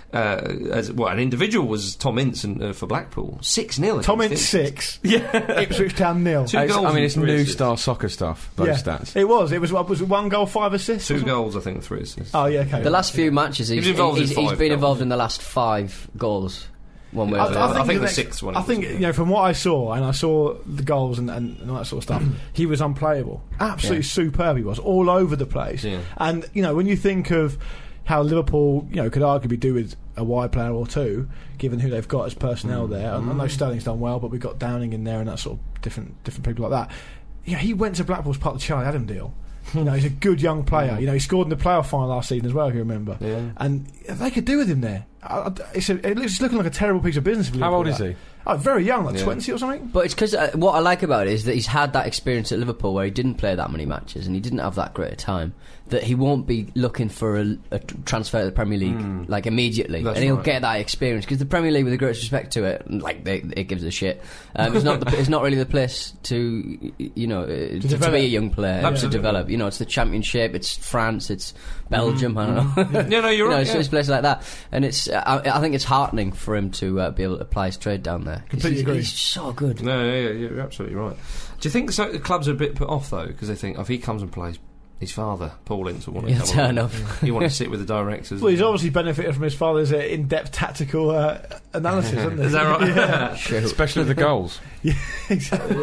an individual was Tom Ince for Blackpool, 6-0. Tom against Ince Ince. 6. Yeah. Ipswich Town 0. Two goals and it's 3 new assists. star soccer stuff, those Yeah. stats. It was 1 goal, 5 assists? 2 wasn't it? goals, I think, 3 assists. Oh, yeah, okay. The last few matches, he's was involved in he's 5 been goals. involved in the last 5 goals. One way or the I other. think the next- 6th one. I think, from what I saw, and I saw the goals and all that sort of stuff, he was unplayable. Absolutely superb he was, all over the place. Yeah. And, when you think of how Liverpool, could arguably do with a wide player or two, given who they've got as personnel there. I know Sterling's done well, but we've got Downing in there and that sort of different people like that. Yeah, he went to Blackpool as part of the Charlie Adam deal. He's a good young player. He scored in the playoff final last season as well, if you remember. Yeah. And they could do with him there. It's looking like a terrible piece of business. For How Liverpool, old is that. he? Oh, very young, like Yeah. 20 or something. But it's because what I like about it is that he's had that experience at Liverpool where he didn't play that many matches and he didn't have that great a time. That he won't be looking for a transfer to the Premier League like immediately, That's and he'll right. get that experience because the Premier League, with the greatest respect to it, it gives a shit. It's not it's not really the place to to develop. be a young player to Absolutely. develop. It's the Championship, it's France, it's Belgium. I don't know. Yeah, no, you're right. It's places like that, and it's I think it's heartening for him to be able to apply his trade down there. 'Cause Completely agree. He's so good. No, yeah, you're absolutely right. Do you think the clubs are a bit put off, though, because they think if he comes and plays, his father, Paul Ince, will want to He'll come turn on. up. He want to sit with the directors. Well, he's obviously benefited from his father's in-depth tactical analysis, hasn't he? Is that right? Yeah. Sure. Especially the goals. Exactly.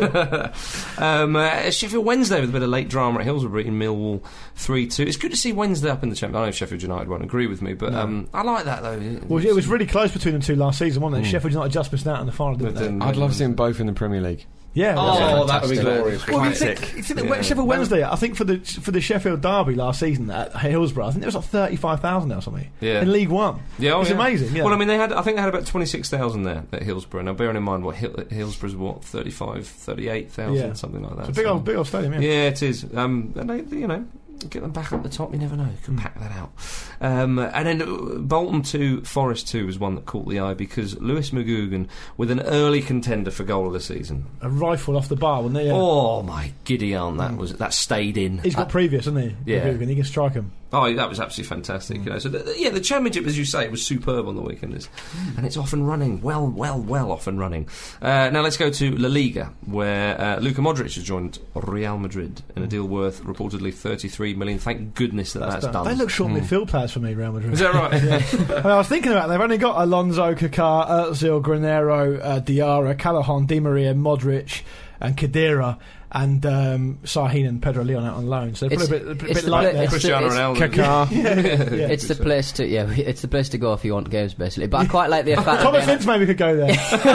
Sheffield Wednesday with a bit of late drama at Hillsborough beating Millwall 3-2. It's good to see Wednesday up in the Championship. I know Sheffield United won't agree with me, but I like that though. Well, it was really close between them two last season, wasn't it? Sheffield United just missed out in the final, didn't But they? then- I'd love to see them both in the Premier League. Yeah. Oh, that's that would be fantastic. glorious. Well, you Classic. think that Yeah. Sheffield Wednesday, I think for the Sheffield derby last season at Hillsborough, I think there was like 35,000 or something Yeah. in League One. Yeah, It's amazing. Yeah. Well, I mean, I think they had about 26,000 there at Hillsborough. Now, bearing in mind what Hillsborough's 38,000, Yeah. something like that. it's a big old stadium. Yeah. Yeah, it is. And they, get them back up the top. You never know. You could pack that out. And then Bolton 2, Forest 2 was one that caught the eye because Lewis McGugan with an early contender for goal of the season. A rifle off the bar, wasn't it? Yeah. Oh my giddy aunt, that stayed in. He's got previous, hasn't he? Yeah. McGugan, he can strike him. Oh, that was absolutely fantastic. So the Championship, as you say, was superb on the weekend, and it's off and running, well off and running. Now let's go to La Liga, where Luka Modric has joined Real Madrid in a deal worth reportedly 33 million. Thank goodness that's done. They look short midfield players for me, Real Madrid. Is that right? I was thinking about it. They've only got Alonso, Kaká, Özil, Granero, Diarra, Callahan, Di Maria, Modric, and Khedira, and Sahin and Pedro Leon out on loan. So they're probably a bit light there. Cristiano Ronaldo. Kaká. Yeah. It's the place to it's the place to go if you want games, basically. But I quite like the fact Thomas that Ince maybe could go there.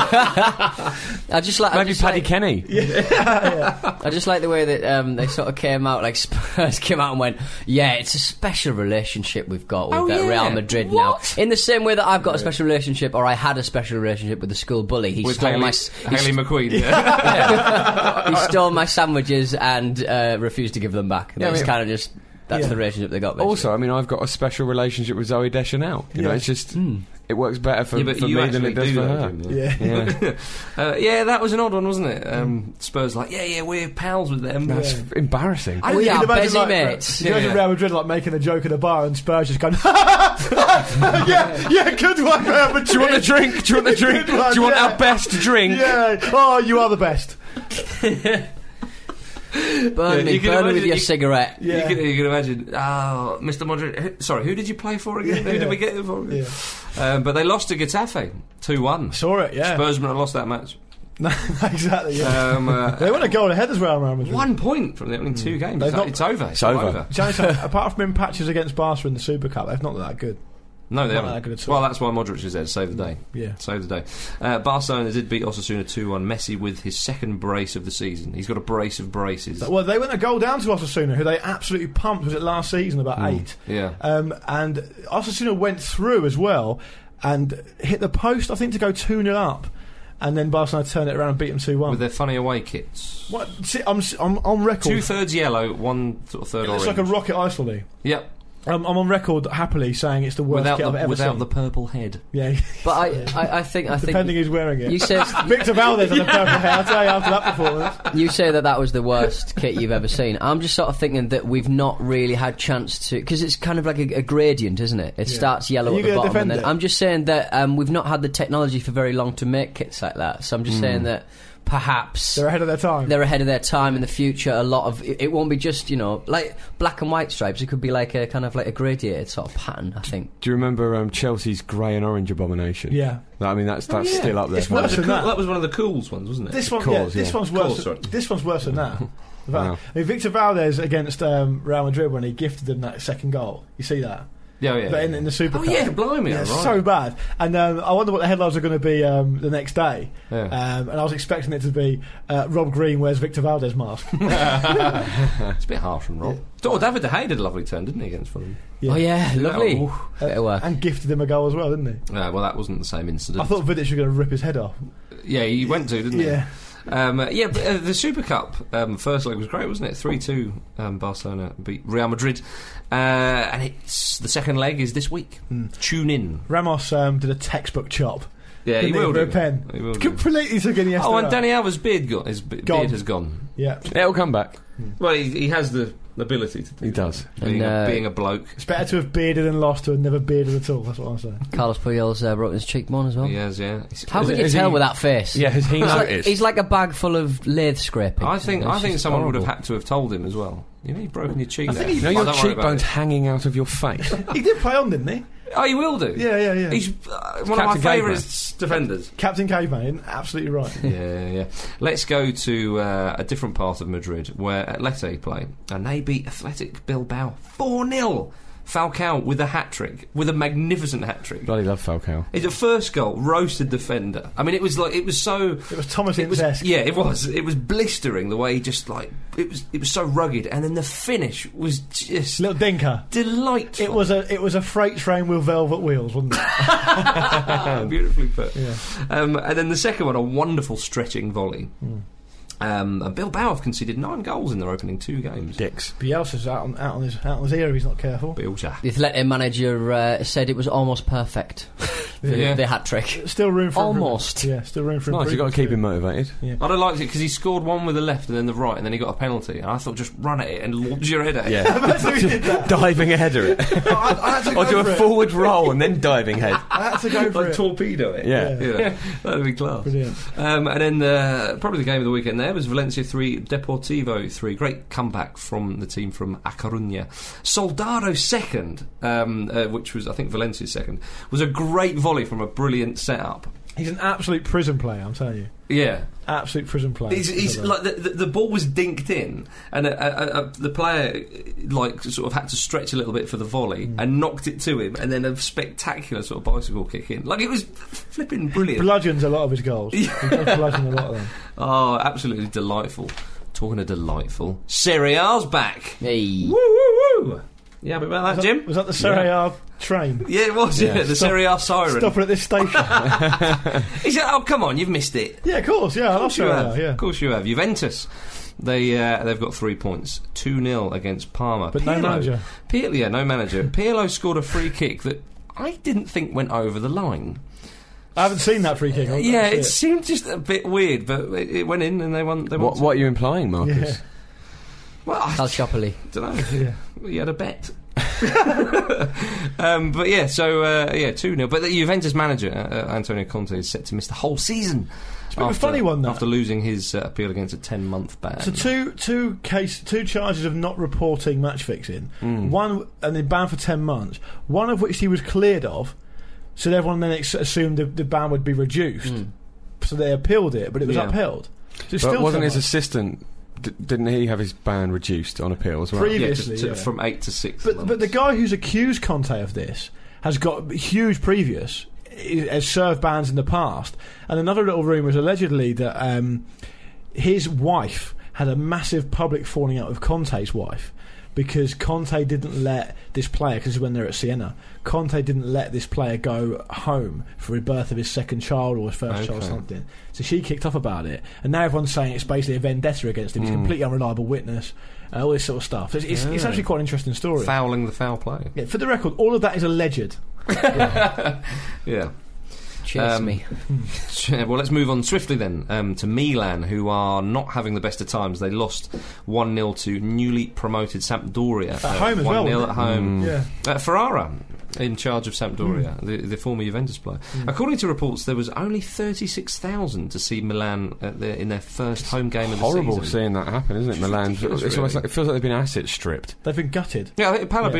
I just like Maybe Paddy Kenny. I just like the way that they sort of came out, like Spurs came out and went, yeah, it's a special relationship we've got with Real Madrid now. In the same way that I've got a special relationship, or I had a special relationship with the school bully. He With stole Hayley McQueen. Yeah. he stole my sandwiches and refused to give them back. Yeah, That's I mean- kind of just that's the relationship they got. Basically. Also, I mean, I've got a special relationship with Zoe Deschanel. You know, it's just it works better for, but for you me than actually it does do for though, her. Jim, Yeah. Yeah, that was an odd one, wasn't it? Spurs like, we're pals with them. That's embarrassing. I We don't are think Imagine, busy like, mates. you imagine Real Madrid like making a joke at a bar and Spurs just going, yeah, good one, Real Madrid. Do you want a drink? Do you want a drink? Good one, Do you want yeah. our best drink? Yeah, oh, you are the best. Burn me, you can burn me with imagine- your cigarette. Yeah. You can imagine. Oh, Mr. Modric. Sorry, who did you play for again? Who did we get him for? Yeah. But they lost to Getafe 2-1. Saw it, yeah. Spursmen have lost that match. Exactly. Yeah. They went a goal ahead as well, Real Madrid. 1 point from the opening 2 games. It's over. It's over. Apart from in patches against Barca in the Super Cup, they've not that good. No, they Not haven't. that good at all. Well, that's why Modric is there to save the day. Yeah. Save the day. Barcelona did beat Osasuna 2-1. Messi with his second brace of the season. He's got a brace of braces. Well, they went a goal down to Osasuna, who they absolutely pumped. Was it last season? About 8. Yeah. And Osasuna went through as well and hit the post, I think, to go 2-0 up. And then Barcelona turned it around and beat them 2-1. With their funny away kits. What? See, I'm on record. 2/3 yellow, 1/3 orange. It's like a rocket ice lolly. Yep. I'm on record happily saying it's the worst kit I've ever without seen. the purple head. Yeah. But I think Depending who's wearing it. You said Victor Valdez on the purple hair, I'll tell you after that performance. You say that was the worst kit you've ever seen. I'm just sort of thinking that we've not really had chance to, because it's kind of like a gradient, isn't it? It starts yellow at the bottom, and then I'm just saying that we've not had the technology for very long to make kits like that. So I'm just saying that perhaps they're ahead of their time. They're ahead of their time in the future. A lot of it won't be just, like black and white stripes. It could be like a kind of like a gradiated sort of pattern, I think. Do you remember Chelsea's grey and orange abomination? Yeah. I mean, that's still up there. It's worse than that. That was one of the Cools ones, wasn't it? This one's worse. This one's worse than that. Wow. I mean, Victor Valdez against Real Madrid when he gifted them that second goal. You see that? Yeah. But in the Super Cup. Yeah, blimey, yeah, right. So bad. And I wonder what the headlines are going to be the next day. Yeah. And I was expecting it to be Rob Green wears Victor Valdez mask. It's a bit harsh on Rob. David De Gea did a lovely turn, didn't he, against Fulham? Yeah. Oh yeah, lovely. And gifted him a goal as well, didn't he? Well, that wasn't the same incident. I thought Vidic was going to rip his head off. Yeah, he went to, didn't he? Yeah. But the Super Cup first leg was great, wasn't it? 3-2 Barcelona beat Real Madrid, and it's the second leg is this week. Tune in. Ramos did a textbook chop. Yeah, he will do. A pen. He will Completely took in yesterday. Oh, and Dani Alves' beard has gone. Yeah, it'll come back. Well, he has the ability to do. He does. Being a bloke. It's better to have bearded and lost to have never bearded at all. That's what I'm saying. Carlos Puyol's broken his cheekbone as well. He has, yeah. How can you tell with that face? Yeah, has he noticed? He's like a bag full of lathe scraping. I think someone would have had to have told him as well. You've broken your cheek. Your cheekbone's hanging out of your face. He did play on, didn't he? Oh, he will do. Yeah. He's one of my favourite defenders. Captain Caveman, absolutely right. Yeah. Let's go to a different part of Madrid where Atleti play, and they beat Athletic Bilbao 4-0. Falcao with a hat-trick, with a magnificent hat-trick. Bloody love Falcao. His first goal, roasted defender. I mean, it was Thomas Ince-esque. Yeah, it was. It was blistering the way he just it was so rugged, and then the finish was just little dinker, delightful. It was a freight train with velvet wheels, wasn't it? Beautifully put. Yeah. And then the second one, a wonderful stretching volley. And Bilbao have conceded 9 goals in their opening 2 games. Dicks. Bielsa's out on his ear if he's not careful. Bielsa. The Athletic manager said it was almost perfect. The hat trick. Still room for almost. Yeah, still room for. Nice. You've got to keep him motivated. Yeah. I don't like it because he scored one with the left and then the right, and then he got a penalty. And I thought, just run at it and launch your head at it. Yeah, diving head at it. I had to or do a forward roll and then diving head. I had to go for like it. Torpedo it. Yeah. That'd be class. Brilliant. And then probably the game of the weekend there was Valencia 3, Deportivo 3. Great comeback from the team from A Coruña. Soldado second, which was I think Valencia's second, was a great volley from a brilliant setup. He's an absolute prison player, I'm telling you. Yeah. Absolute prison player. He's like the ball was dinked in, and the player sort of had to stretch a little bit for the volley and knocked it to him, and then a spectacular sort of bicycle kick in. Like, it was flipping brilliant. Bludgeons a lot of his goals. He does bludgeon a lot of them. Oh, absolutely delightful. Talking of delightful, Serie A's back. Hey. Woo woo woo. Yeah, but about that, Jim? Was that the Serie A train? Yeah, it was, the Serie A siren. Stop it at this station. He said, oh, come on, you've missed it. Yeah, of course, yeah. Of course you have. Of course you have. Juventus, they've got 3 points. 2-0 against Parma. But no manager. No manager. Pirlo scored a free kick that I didn't think went over the line. I haven't seen that free kick. It seemed just a bit weird, but it went in and they won. What are you implying, Marcus? Yeah. Well, I don't know. Yeah. You had a bet. But yeah, so 2-0. But the Juventus manager, Antonio Conte, is set to miss the whole season. It's a bit of a funny one, though. After losing his appeal against a 10-month ban. So two charges of not reporting match fixing. One, and then banned for 10 months. One of which he was cleared of, so everyone then assumed the ban would be reduced. so they appealed it, but it was upheld. So it's but still wasn't his assistant? Didn't he have his ban reduced on appeal as well? Previously, from 8 to 6. But the guy who's accused Conte of this has got huge previous, has served bans in the past, and another little rumour is allegedly that his wife had a massive public falling out with Conte's wife because Conte didn't let this player, because when they're at Siena, Conte didn't let this player go home for the birth of his second child or his first child or something. So she kicked off about it, and now everyone's saying it's basically a vendetta against him. He's a completely unreliable witness, all this sort of stuff. So it's actually quite an interesting story. Fouling the foul play. Yeah, for the record, all of that is alleged. Yeah. Chase me. Well, let's move on swiftly then to Milan, who are not having the best of times. They lost 1-0 to newly promoted Sampdoria. At home as well. 1-0 at home. Yeah. Ferrara in charge of Sampdoria, the former Juventus player. According to reports, there was only 36,000 to see Milan in their first home game of the season. Horrible seeing that happen, isn't it? Milan. It's almost like, it feels like they've been asset stripped. They've been gutted. Yeah, I think Paolo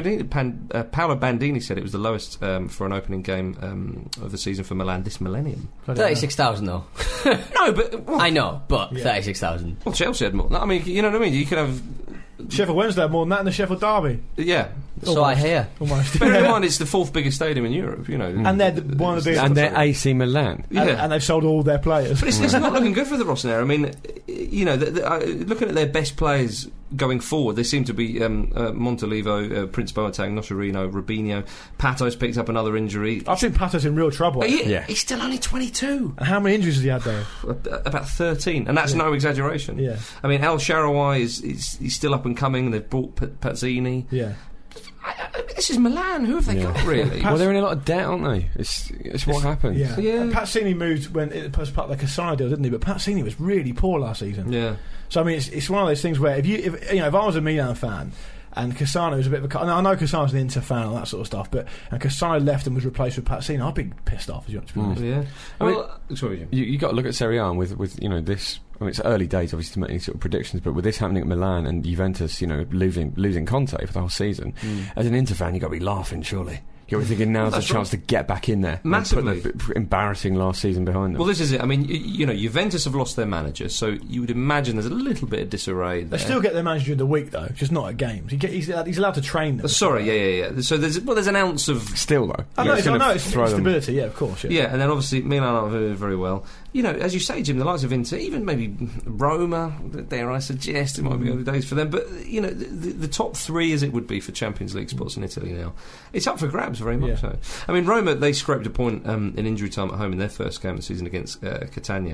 Bandini said it was the lowest for an opening game of the season for Milan this millennium. 36,000 though. No, but I know, but 36,000. Well, Chelsea had more. I mean, you know what I mean. You could have Sheffield Wednesday had more than that in the Sheffield Derby. Yeah. So I hear. Almost. Bear in mind, it's the fourth biggest stadium in Europe, you know. And they're one of the biggest. And they're AC Milan. Yeah. And they've sold all their players. But it's not looking good for the Rossoneri. I mean, you know, looking at their best players going forward, they seem to be Montolivo, Prince Boateng, Nocerino, Rubinho. Pato's picked up another injury. I think Pato's in real trouble. He's still only 22. And how many injuries has he had though? About 13, and that's no exaggeration. Yeah. I mean, El Shaarawy he's still up and coming, and they've brought Pazzini. Yeah. This is Milan. Who have they got, really? Well, they're in a lot of debt, aren't they? It's what happens. Yeah. Pazzini moved when it was part of the Cassano deal, didn't he? But Pazzini was really poor last season. Yeah. So I mean, it's one of those things where if I was a Milan fan and Cassano was a bit of a... I know Cassano's an Inter fan and that sort of stuff, but Cassano left and was replaced with Pazzini, I'd be pissed off, as you want to be honest. Yeah. I mean, sorry, you got to look at Serie A with you know this. I mean, it's early days, obviously, to make any sort of predictions, but with this happening at Milan and Juventus, you know, losing Conte for the whole season, as an Inter fan, you've got to be laughing, surely. You're thinking now's the chance to get back in there. Massively. Put the embarrassing last season behind them. Well, this is it. I mean, you know, Juventus have lost their manager, so you would imagine there's a little bit of disarray there. They still get their manager during the week, though, just not at games. He's allowed to train them. Sorry, yeah. So there's an ounce of... Still, though. I know, it's stability, yeah, of course. Yeah, and then obviously Milan aren't very, very well. You know, as you say, Jim, the likes of Inter, even maybe Roma, dare I suggest, it might be early days for them, but, you know, the top three, as it would be for Champions League spots in Italy now, it's up for grabs very much so. I mean, Roma, they scraped a point in injury time at home in their first game of the season against Catania.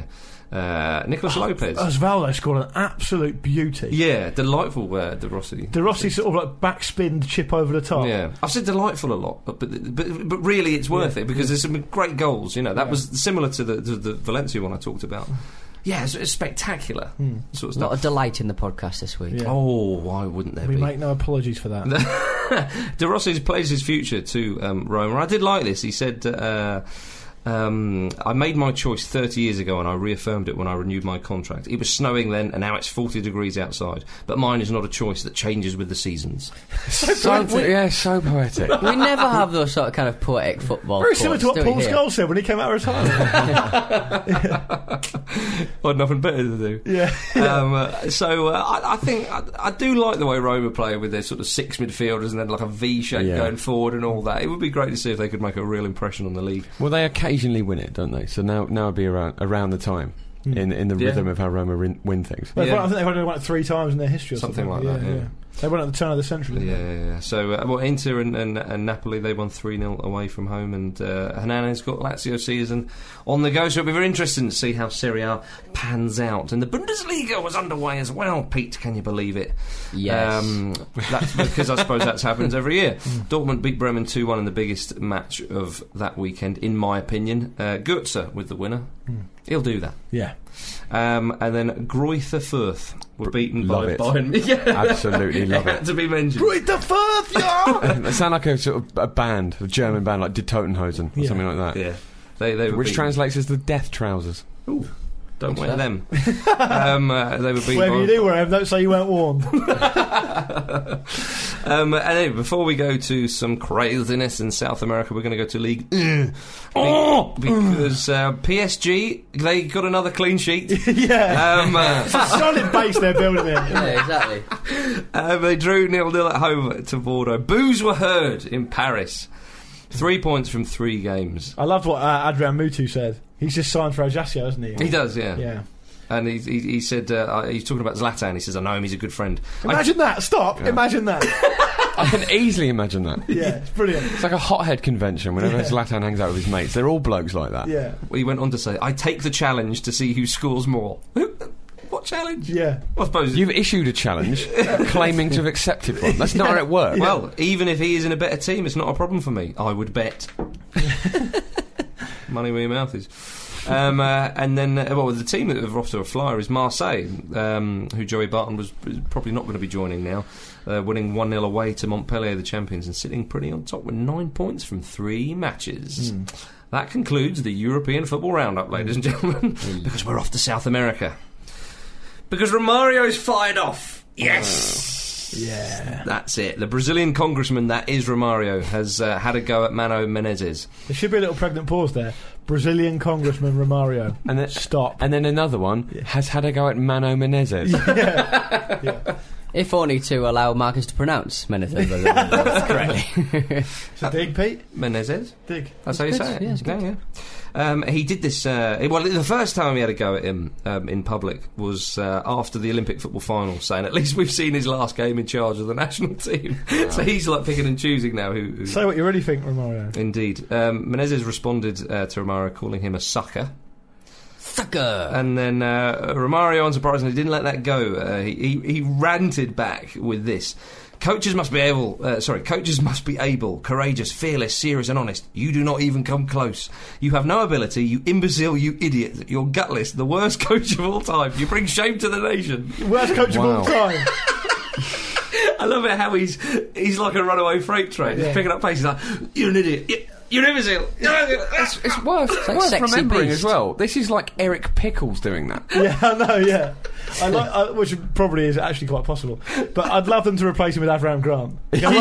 Nicolas Lopez. Osvaldo scored an absolute beauty. Yeah, delightful De Rossi. De Rossi sort of like backspin chip over the top. Yeah, I've said delightful a lot, but really it's worth it because there's some great goals. You know, that was similar to the Valencia one I talked about. Yeah, it's spectacular sort of stuff. Not a delight in the podcast this week. Yeah. Oh, why wouldn't there be? We make no apologies for that. De Rossi plays his future to Roma. I did like this. He said... I made my choice 30 years ago and I reaffirmed it when I renewed my contract. It was snowing then and now it's 40 degrees outside. But mine is not a choice that changes with the seasons. So poetic. We never have those sort of kind of poetic football Very similar to what Paul Scholes Scholes said when he came out of retirement. I had nothing better to do. Yeah. I think I do like the way Roma play with their sort of six midfielders and then like a V shape going forward and all that. It would be great to see if they could make a real impression on the league. Well, they occasionally win it, don't they? So now would be around the time in the rhythm of how Roma win things. I think they've only won it 3 times in their history or something like that. Yeah. They won at the turn of the century. Yeah. So, Inter and Napoli, they won 3-0 away from home, and Hernandez got Lazio season on the go. So it'll be very interesting to see how Serie A pans out. And the Bundesliga was underway as well. Pete, can you believe it? Yes. That's because I suppose that happens every year. Dortmund beat Bremen 2-1 in the biggest match of that weekend, in my opinion. Götze with the winner. He'll do that. Yeah. And then Greuther Fürth were beaten by Bayern. Absolutely love it. Had to be mentioned. Greuther Fürth, yeah! They sound like a sort of a band, a German band, like Die Totenhosen or something like that. Yeah. They which translates as the Death Trousers. Ooh. Don't wear them. They were being Whatever you do wear them, don't say you weren't warned. Anyway, before we go to some craziness in South America, we're going to go to League because PSG, they got another clean sheet. It's a solid base they're building there. Yeah, exactly. They drew 0-0 at home to Bordeaux. Boos were heard in Paris. 3 points from 3 games. I loved what Adrian Mutu said. He's just signed for Ajaccio, hasn't he? He does, yeah. Yeah. And he said, he's talking about Zlatan, he says, I know him, he's a good friend. Imagine that, stop, imagine that. I can easily imagine that. Yeah, it's brilliant. It's like a hothead convention whenever Zlatan hangs out with his mates. They're all blokes like that. Yeah. He went on to say, I take the challenge to see who scores more. What challenge? Yeah. I suppose You've issued a challenge claiming to have accepted one. That's not how it works. Well, even if he is in a better team, it's not a problem for me. I would bet. Money where your mouth is. And then, the team that are off to a flyer is Marseille, who Joey Barton was probably not going to be joining now, winning 1-0 away to Montpellier, the champions, and sitting pretty on top with 9 points from 3 matches. That concludes the European Football Roundup, ladies and gentlemen, because we're off to South America. Because Romario's fired off. Yes! Yeah. That's it. The Brazilian congressman that is Romario has had a go at Mano Menezes. There should be a little pregnant pause there. Brazilian congressman Romario. And then, stop. And then another one has had a go at Mano Menezes. Yeah. If only to allow Marcus to pronounce Menezes correctly. So dig, Pete? Menezes? Dig. That's how you say it? Yeah, it's good. He did this... the first time he had a go at him in public was after the Olympic football final, saying, at least we've seen his last game in charge of the national team. So he's like picking and choosing now. Who Say what you really think, Romario. Indeed. Menezes responded to Romario calling him a sucker. Sucker! And then Romario, unsurprisingly, didn't let that go. He ranted back with this. Coaches must be able, courageous, fearless, serious and honest. You do not even come close. You have no ability, you imbecile, you idiot. You're gutless, the worst coach of all time. You bring shame to the nation. Worst coach of all time. I love it how he's like a runaway freight train. He's picking up pace. He's like, you're an idiot. You're an imbecile. It's worth like remembering beast. as well. This is like Eric Pickles doing that. Yeah, I know, yeah. Which probably is actually quite possible. But I'd love them to replace him with Avram Grant. You go,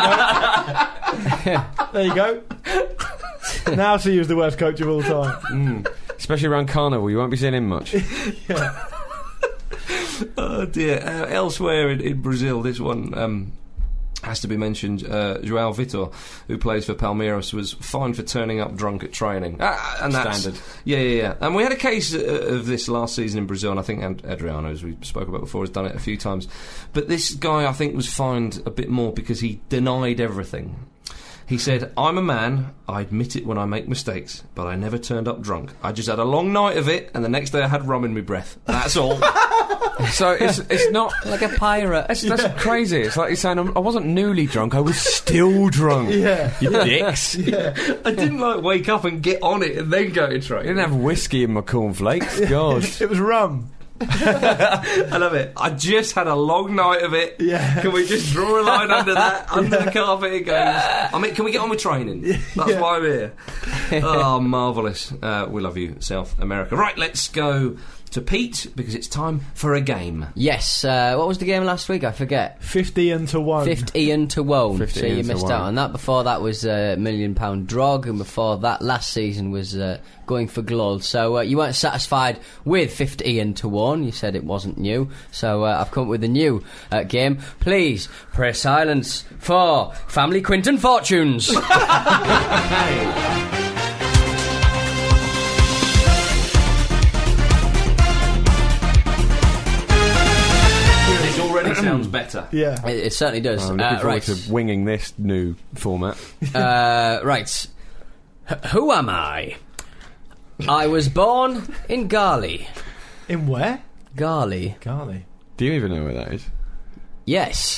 well, there you go. Now see who's the worst coach of all time. Especially around Carnival, you won't be seeing him much. Yeah. Oh dear. Elsewhere in Brazil, this one has to be mentioned. João Vitor, who plays for Palmeiras, was fined for turning up drunk at training. And that's standard. Yeah. And we had a case of this last season in Brazil, and I think Adriano, as we spoke about before, has done it a few times. But this guy, I think, was fined a bit more because he denied everything. He said, I'm a man, I admit it when I make mistakes, but I never turned up drunk. I just had a long night of it, and the next day I had rum in my breath. That's all. So it's not like a pirate. That's crazy. It's like he's saying, I wasn't newly drunk, I was still drunk. Yeah. You dicks. Yeah. I didn't wake up and get on it and then go to train. I didn't have whiskey in my cornflakes. God. It was rum. I love it. I just had a long night of it. Yeah. Can we just draw a line under that? Under the carpet it goes. I mean, can we get on with training? That's why I'm here. Oh, marvellous. We love you, South America. Right, let's go to Pete, because it's time for a game. Yes, what was the game last week? I forget. 50-1. 50-1. So you missed 50-1. out on that. Before that was £1 million drog, and before that last season was going for Gloll. So you weren't satisfied with 50-1. You said it wasn't new. So I've come up with a new game. Please press silence for Family Quinton Fortunes. Sounds better. Yeah. It certainly does. I'm looking forward right. to winging this new format. Right. Who am I? I was born in Gali. In where? Gali. Do you even know where that is? Yes.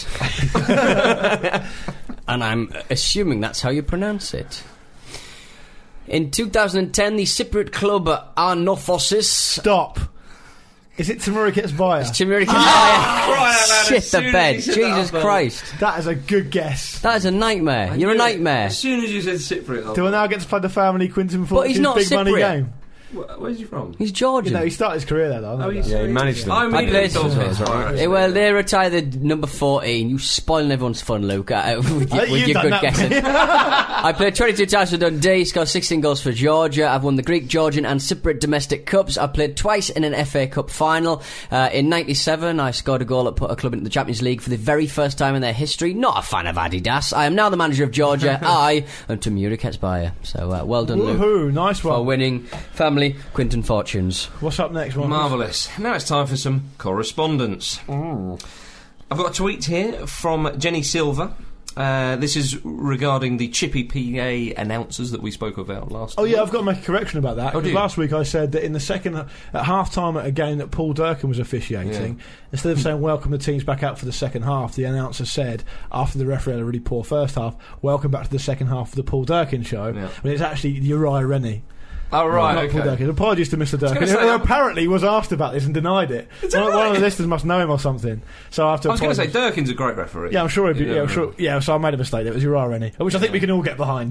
And I'm assuming that's how you pronounce it. In 2010, the Cypriot club Arnophosis... Stop. Is it Tamurikets Bayer? It's Tamurikets Shit the bed. Jesus Christ. That is a good guess. That is a nightmare. You're a nightmare. As soon as you said Cypriot... Do I now get to play the Family Quinton Fortunes But he's not big money Cypriot. game? Where's he from? He's Georgian. He started his career there, though. He managed them. I played right. Well, they retired number 14. You spoiling everyone's fun, Luke, with your good guessing. I played 22 times for Dundee, scored 16 goals for Georgia. I've won the Greek, Georgian and Cypriot domestic cups. I played twice in an FA Cup final. In 97, I scored a goal that put a club into the Champions League for the very first time in their history. Not a fan of Adidas. I am now the manager of Georgia. I am Tamura Ketsbaya. So well done, Luke. Woohoo, nice one. For winning family Quinton fortunes. What's up next, Marcus? Marvellous. Now it's time for some correspondence. I've got a tweet here from Jenny Silver. This is regarding the Chippy PA announcers that we spoke about last week. Yeah, I've got to make a correction about that. Because last week I said that in the second, at half-time at a game that Paul Durkin was officiating, instead of saying welcome the teams back out for the second half, the announcer said, after the referee had a really poor first half, welcome back to the second half of the Paul Durkin show. Yeah. When it's actually Uriah Rennie. Oh, right, okay. Durkin. Apologies to Mr. Durkin, who apparently was asked about this and denied it. One of the listeners must know him or something. So I have to. I was going to say, Durkin's a great referee. Yeah, I'm sure he'd be. Yeah, I'm sure. Yeah, so I made a mistake. It was Uriah Rennie, which I think we can all get behind.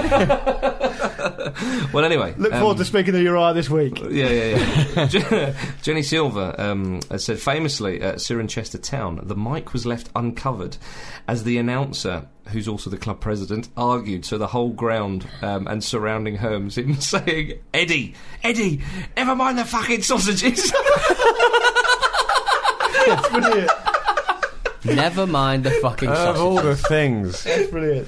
Well, anyway. Look forward to speaking to Uriah this week. Yeah. Jenny Silver has said, famously at Cirencester Town, the mic was left uncovered as the announcer, who's also the club president, argued, so the whole ground and surrounding homes, him saying, Eddie, never mind the fucking sausages. That's brilliant. Never mind the fucking sausages. Of all the things. That's brilliant.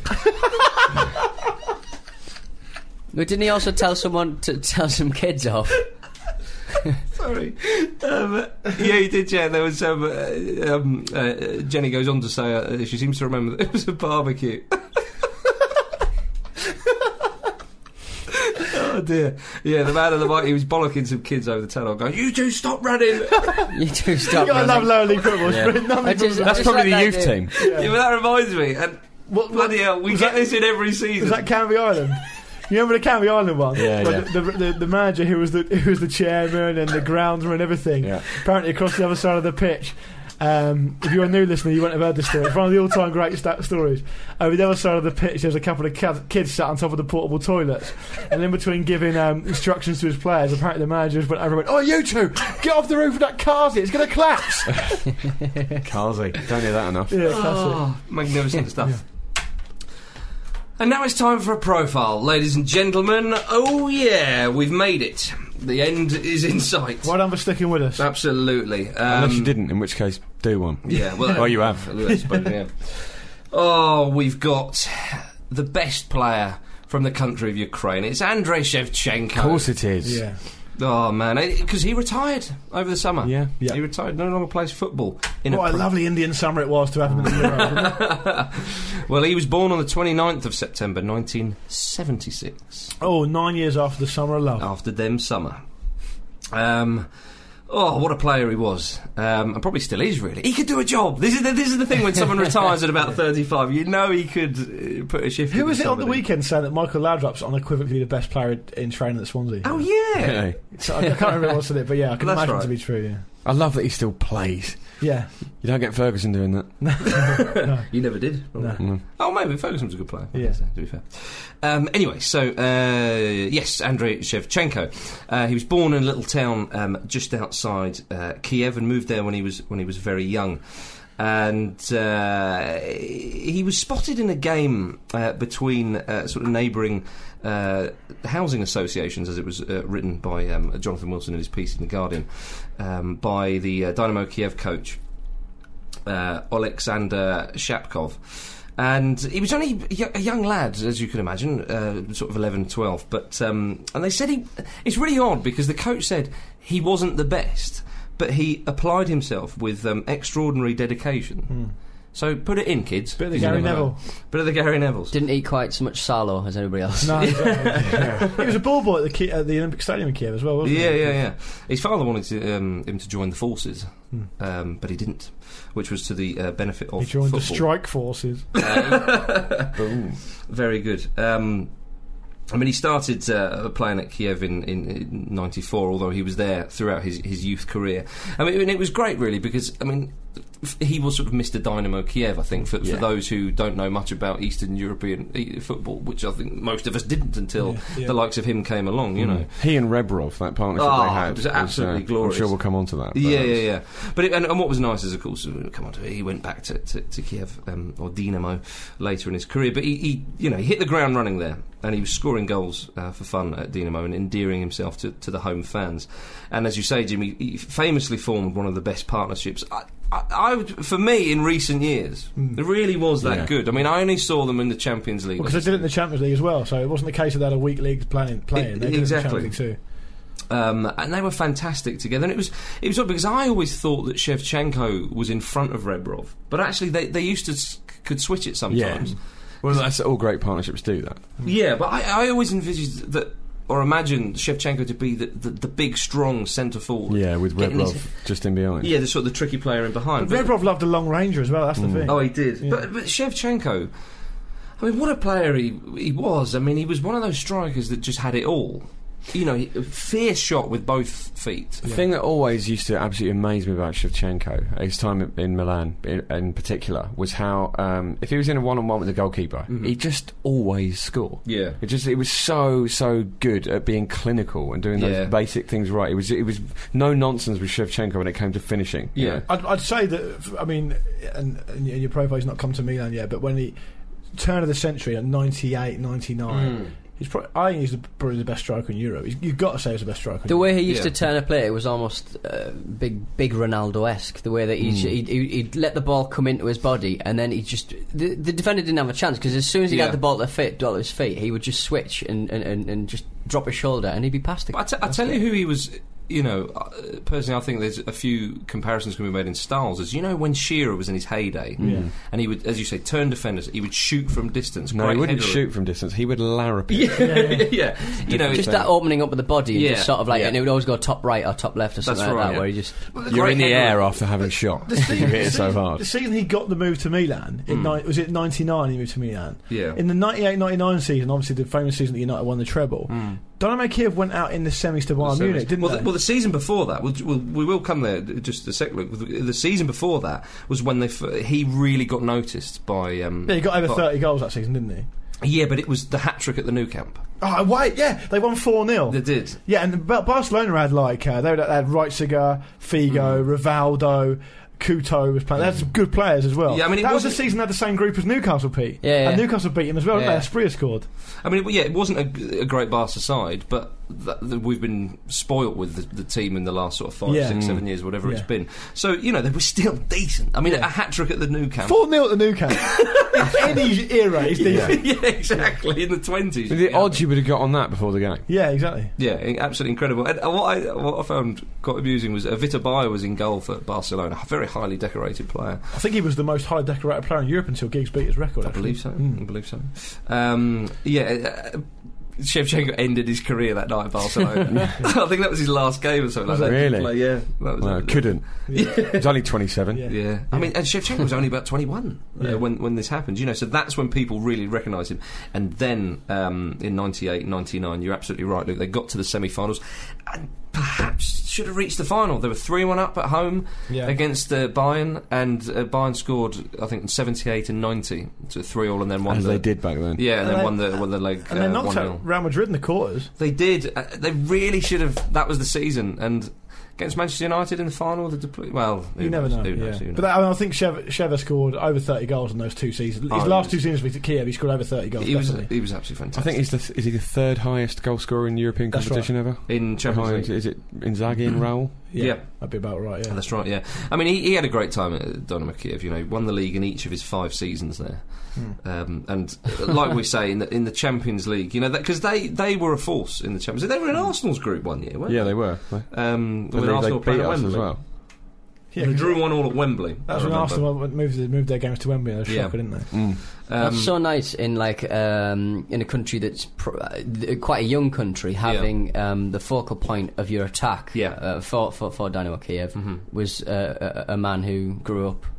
But didn't he also tell someone to tell some kids off? Sorry. Yeah, he did, yeah. There was Jenny goes on to say she seems to remember that it was a barbecue. Oh dear. Yeah, the man on the mic, he was bollocking some kids over the tunnel going, you two stop running. You two stop running. I love lower league football. Yeah. That's probably the youth team. Yeah, but that reminds me, and bloody hell, we get this in every season. Was that Canvey Island? You remember the Canvey Island one? Yeah, yeah. The manager who was the chairman and the groundsman and everything. Yeah. Apparently across the other side of the pitch. If you're a new listener, you won't have heard this story. It's one of the all-time great stories. Over the other side of the pitch, there's a couple of kids sat on top of the portable toilets, and in between giving instructions to his players, apparently the manager just went over and went, "Oh, you two, get off the roof of that Carsey, it's going to collapse." Carsey, don't hear that enough. Yeah, classic. Magnificent stuff. Yeah. And now it's time for a profile, ladies and gentlemen. Oh yeah, we've made it. The end is in sight. Well done for sticking with us. Absolutely. Unless you didn't, in which case, do one. Yeah, well... Oh, you have. I suppose, yeah. Oh, we've got the best player from the country of Ukraine. It's Andrei Shevchenko. Of course it is. Yeah. Oh man, because he retired over the summer. Yeah. He retired, no longer plays football. What a lovely Indian summer it was to have him in the Euro. Well, he was born on the 29th of September 1976. Oh, 9 years after the summer of love. After them summer. Oh, what a player he was. And probably still is, really. He could do a job. This is the thing when someone retires at about 35. You know he could put a shift in. Who was it on the weekend saying that Michael Laudrup's unequivocally the best player in training at Swansea? Oh, yeah. Okay. So I can't remember what said it, but yeah, I can imagine it to be true, yeah. I love that he still plays. Yeah. You don't get Ferguson doing that. No. You never did? No. Oh, maybe Ferguson was a good player. Yeah. To be fair. Anyway, so, yes, Andrei Shevchenko. He was born in a little town just outside Kiev and moved there when he was very young. And he was spotted in a game between sort of neighbouring housing associations, as it was written by Jonathan Wilson in his piece in The Guardian, by the Dynamo Kiev coach Oleksandr Shapkov. And he was only a young lad, as you can imagine, sort of 11, 12. But and they said it's really odd because the coach said he wasn't the best, but he applied himself with extraordinary dedication. So put it in, kids. Bit of the Gary Neville. Bit of the Gary Nevilles. Didn't eat quite so much salo as anybody else. No, exactly. He was a ball boy at the Olympic Stadium in Kiev as well, wasn't he? Yeah. His father wanted him to join the forces, but he didn't, which was to the benefit of He joined football. the strike forces. Very good. I mean, he started playing at Kiev in '94, although he was there throughout his youth career. I mean, it was great, really, because, I mean, he was sort of Mr. Dynamo Kiev, I think, for those who don't know much about Eastern European football, which I think most of us didn't until the likes of him came along, you know. He and Rebrov, that partnership they had, was absolutely glorious. I'm sure we'll come on to that. Yeah. But and what was nice is, of course, we'll come on to it, he went back to Kiev or Dynamo later in his career, but he hit the ground running there, and he was scoring goals for fun at Dynamo and endearing himself to the home fans. And as you say, Jimmy, he famously formed one of the best partnerships. For me, in recent years, it really was that good. I mean, I only saw them in the Champions League. Because they did it in the Champions League as well, so it wasn't the case that they had a weak league playing. They did it in the Champions League too. And they were fantastic together. And it was odd because I always thought that Shevchenko was in front of Rebrov, but actually they used to could switch it sometimes. Yeah. Well, that's all great partnerships do that. Yeah, but I always envisaged that, or imagined Shevchenko to be the big, strong centre forward. Yeah, with Rebrov just in behind. Yeah, the sort of the tricky player in behind. But Rebrov loved a long ranger as well. That's the thing. Oh, he did. Yeah. But Shevchenko, I mean, what a player he was. I mean, he was one of those strikers that just had it all. You know, fierce shot with both feet. The thing that always used to absolutely amaze me about Shevchenko, his time in Milan in particular, was how if he was in a one-on-one with the goalkeeper, he'd just always score. Yeah, it was so good at being clinical and doing those basic things right. It was no nonsense with Shevchenko when it came to finishing. Yeah, you know? I'd say that. I mean, and your profile's not come to Milan yet, but when he turn of the century at 98, 99. I think he's probably the best striker in Europe. You've got to say he's the best striker. The way he used to turn a play, it was almost big Ronaldo-esque. The way that he'd let the ball come into his body, and then he just the defender didn't have a chance because as soon as he got the ball at his feet, he would just switch and just drop his shoulder, and he'd be past it. I tell you who he was. You know, personally, I think there's a few comparisons can be made in styles. As you know, when Shearer was in his heyday, and he would, as you say, turn defenders, he would shoot from distance. No, he wouldn't shoot from distance. He would larrup it. Yeah. You know, just that opening up of the body, and just sort of like, and it would always go top right or top left or something like that, where he just you're in the air after having shot. You hit it so hard. The season he got the move to Milan, was it 99? He moved to Milan. Yeah. In the 98-99 season, obviously the famous season that United won the treble. Dynamo Kiev went out in the semis to Bayern Munich, didn't they? Well, the season before that, we will come there just a sec. Look, the season before that was when he really got noticed by. He got over 30 goals that season, didn't he? Yeah, but it was the hat trick at the Nou Camp. Oh wait, yeah, they won 4-0. They did. Yeah, and Barcelona had they had Reitziger, Figo, Rivaldo. Couto was playing. They had some good players as well. Yeah, I mean, that was the season they had the same group as Newcastle, Pete. Yeah. And Newcastle beat him as well, didn't they? Asprilla scored. I mean, it wasn't a great Barca side, but we've been spoilt with the team in the last sort of 5, 6, 7 years, whatever it's been. So, you know, they were still decent. I mean, a hat-trick at the Nou Camp. 4-0 at the Nou Camp. Any era is decent. Yeah, exactly, in the 20s. The odds you would have got on that before the game. Yeah, exactly. Yeah, absolutely incredible. And what I found quite amusing was Vitor Baia was in goal for Barcelona, a very highly decorated player. I think he was the most highly decorated player in Europe until Giggs beat his record. I believe so. Shevchenko ended his career that night at Barcelona. I think that was his last game or something like that. Really? Yeah. Couldn't. He was only 27. Yeah. I mean, and Shevchenko was only about 21 when this happened. You know, so that's when people really recognised him. And then in 98, 99, you're absolutely right, Luke. They got to the semi-finals and perhaps should have reached the final. They were 3-1 up at home against Bayern, and Bayern scored, I think, in 78 and 90, so 3-3, and then won. As they did back then. Yeah, and then won the leg. And they knocked out Real Madrid in the quarters. They did. They really should have. That was the season, and against Manchester United in the final. You never know. But I think Sheva scored over 30 goals in those 2 seasons. His last 2 seasons with Kiev, he scored over 30 goals. He was absolutely fantastic. I think is he the 3rd highest goal scorer in European competition ever? In Champions League. Is it Inzaghi and Raul? Yeah, that'd be about right. Yeah, that's right. Yeah, I mean, he had a great time at Dynamo Kiev. You know, won the league in each of his 5 seasons there, and like we say in the Champions League, you know, because they were a force in the Champions League. They were in Arsenal's group one year, weren't they? Yeah, they were. When Arsenal played at Wembley as well. Yeah, they drew 1-1 at Wembley. That's when Arsenal moved their games to Wembley. They were shocker, didn't they? That's so nice in in a country that's quite a young country, having the focal point of your attack. For Dynamo Kiev was a man who grew up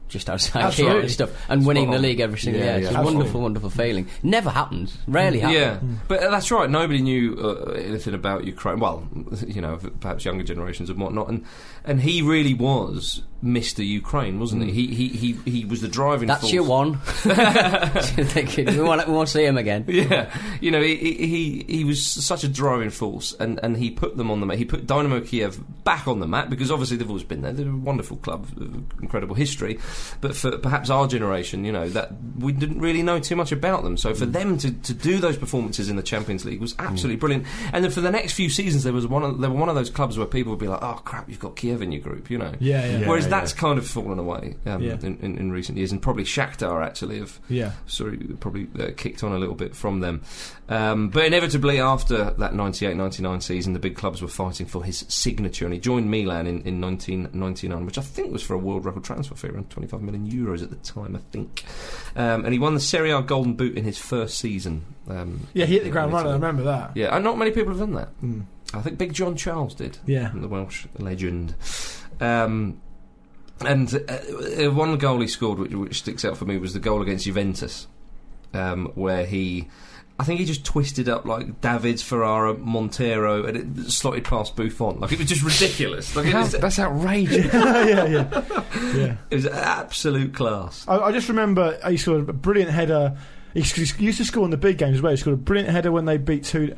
just outside Kiev and stuff, and winning the league every single year. It's a wonderful, wonderful feeling. Never happens. Rarely happens. Yeah, but that's right. Nobody knew anything about Ukraine. Well, perhaps younger generations and whatnot. And he really was Mr. Ukraine, wasn't he? He was the driving force. That's your one. we want to see him again. Yeah, he was such a driving force, and he put them on the map. He put Dynamo Kiev back on the map because obviously they've always been there. They're a wonderful club, incredible history. But for perhaps our generation, that we didn't really know too much about them. So for them to do those performances in the Champions League was absolutely brilliant. And then for the next few seasons, they were one of those clubs where people would be like, "Oh crap, you've got Kiev in your group," Whereas that's kind of fallen away in recent years, and probably Shakhtar actually have probably kicked on a little bit from them. But inevitably, after that 98-99 season, the big clubs were fighting for his signature, and he joined Milan in 1999, which I think was for a world record transfer fee, around 25 million euros at the time, I think. And he won the Serie A Golden Boot in his first season. He hit the ground running, I remember that. Yeah, and not many people have done that. I think Big John Charles did. Yeah. The Welsh legend. And one goal he scored, which sticks out for me, was the goal against Juventus, where I think he just twisted up like Davids, Ferrara, Montero, and it slotted past Buffon. Like, it was just ridiculous. That's outrageous. Yeah. It was absolute class. I just remember he scored a brilliant header. He used to score in the big games as well. He scored a brilliant header when they beat Inter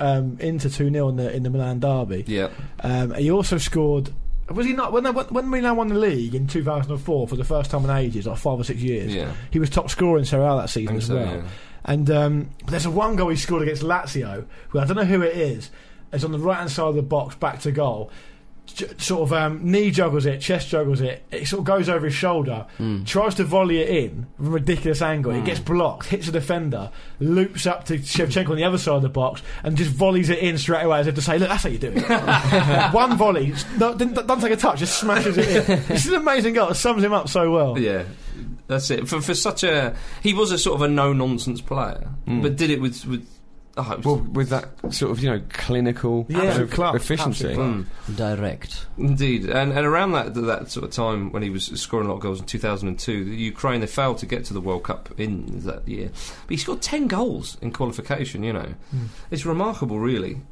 2-0 in the Milan derby. Yeah. He also scored. Was he not when Milan won the league in 2004 for the first time in ages, like 5 or 6 years? Yeah. He was top scorer in Serie A that season as well. Yeah. And but there's a one goal he scored against Lazio, who I don't know who it is. It's on the right hand side of the box, back to goal. Sort of knee juggles it, chest juggles it. It sort of goes over his shoulder, tries to volley it in from a ridiculous angle. It gets blocked, hits a defender, loops up to Shevchenko on the other side of the box, and just volleys it in straight away as if to say, "Look, that's how you do it." One volley, doesn't take a touch, just smashes it in. It's an amazing goal. It sums him up so well. Yeah. That's it. For such he was a sort of a no nonsense player, but did it with that sort of clinical efficiency, direct. Indeed, and around that sort of time when he was scoring a lot of goals in 2002, the Ukraine, they failed to get to the World Cup in that year, but he scored 10 goals in qualification. It's remarkable, really,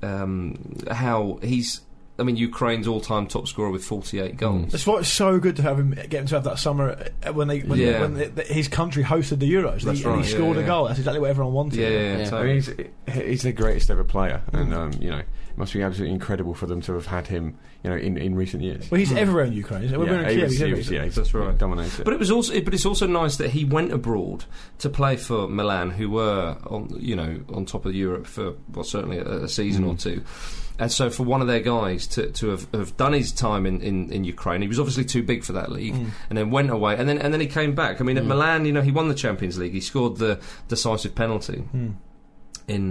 how he's. I mean, Ukraine's all-time top scorer with 48 goals. That's why it's so good to have him get him to have that summer when his country hosted the Euros. And he scored a goal. That's exactly what everyone wanted. Yeah. Totally. I mean, he's the greatest ever player, and it must be absolutely incredible for them to have had him, in recent years. Well, he's everywhere in Ukraine. Isn't it? That's right. Dominates it. But it's also nice that he went abroad to play for Milan, who were on top of Europe for certainly a season or two. And so for one of their guys to have done his time in Ukraine, he was obviously too big for that league, and then went away, and then he came back. I mean, at Milan, he won the Champions League. He scored the decisive penalty in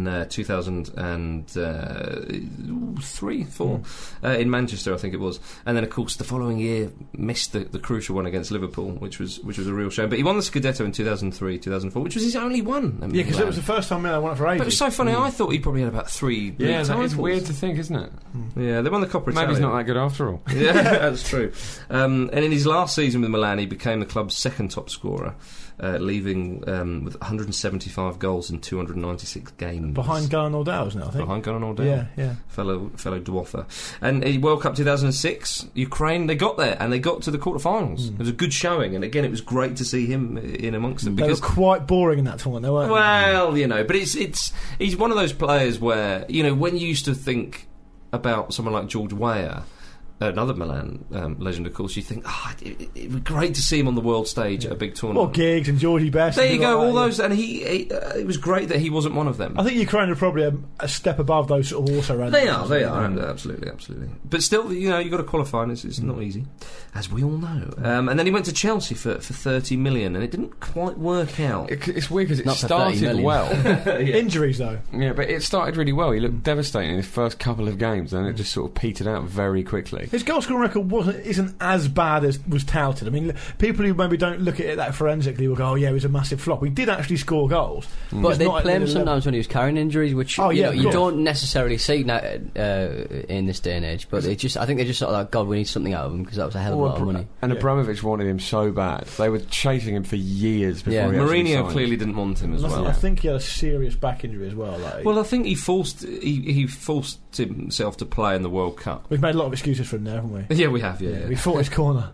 2003-4 in Manchester, I think it was. And then, of course, the following year missed the crucial one against Liverpool, which was a real shame. But he won the Scudetto in 2003-2004, which was his only one. Yeah, because it was the first time Milan won it for ages. But it was so funny. I thought he probably had about 3 league titles. It's weird to think, isn't it? Yeah, they won the Coppa Italia. Maybe he's not that good after all. Yeah, that's true. And in his last season with Milan, he became the club's second top scorer, leaving with 175 goals in 296 games. Behind Gunnar Nordell's now, I think. Behind Gunnar Nordell. Yeah. Fellow Dwarfer. And in World Cup 2006, Ukraine, they got there and they got to the quarterfinals. It was a good showing, and again, it was great to see him in amongst them. They were quite boring in that tournament, they weren't. Well, but he's one of those players where, when you used to think about someone like George Weah, another Milan legend, of course, you think, it would be great to see him on the world stage at a big tournament. Well, Giggs and Georgie Best. There you go, all those, and it was great that he wasn't one of them. I think Ukraine are probably a step above those sort of also ran. They are, absolutely. But still, you've got to qualify, and it's not easy, as we all know. And then he went to Chelsea for 30 million, and it didn't quite work out. It's weird because it started well. Injuries, though. Yeah, but it started really well. He looked devastating in his first couple of games, and it just sort of petered out very quickly. league. His goal scoring record isn't as bad as was touted. I mean, people who maybe don't look at it that forensically will go, "Oh yeah, it was a massive flop." He did actually score goals, but they play him sometimes when he was carrying injuries, which you don't necessarily see now in this day and age. But I think they just sort of like, God, we need something out of him because that was a hell of a lot of money. And Abramovich wanted him so bad; they were chasing him for years before. he Mourinho clearly didn't want him as well. I think he had a serious back injury as well. Well, I think he forced himself to play in the World Cup. We've made a lot of excuses for him now, haven't we? Yeah, we have. Yeah. We fought his corner.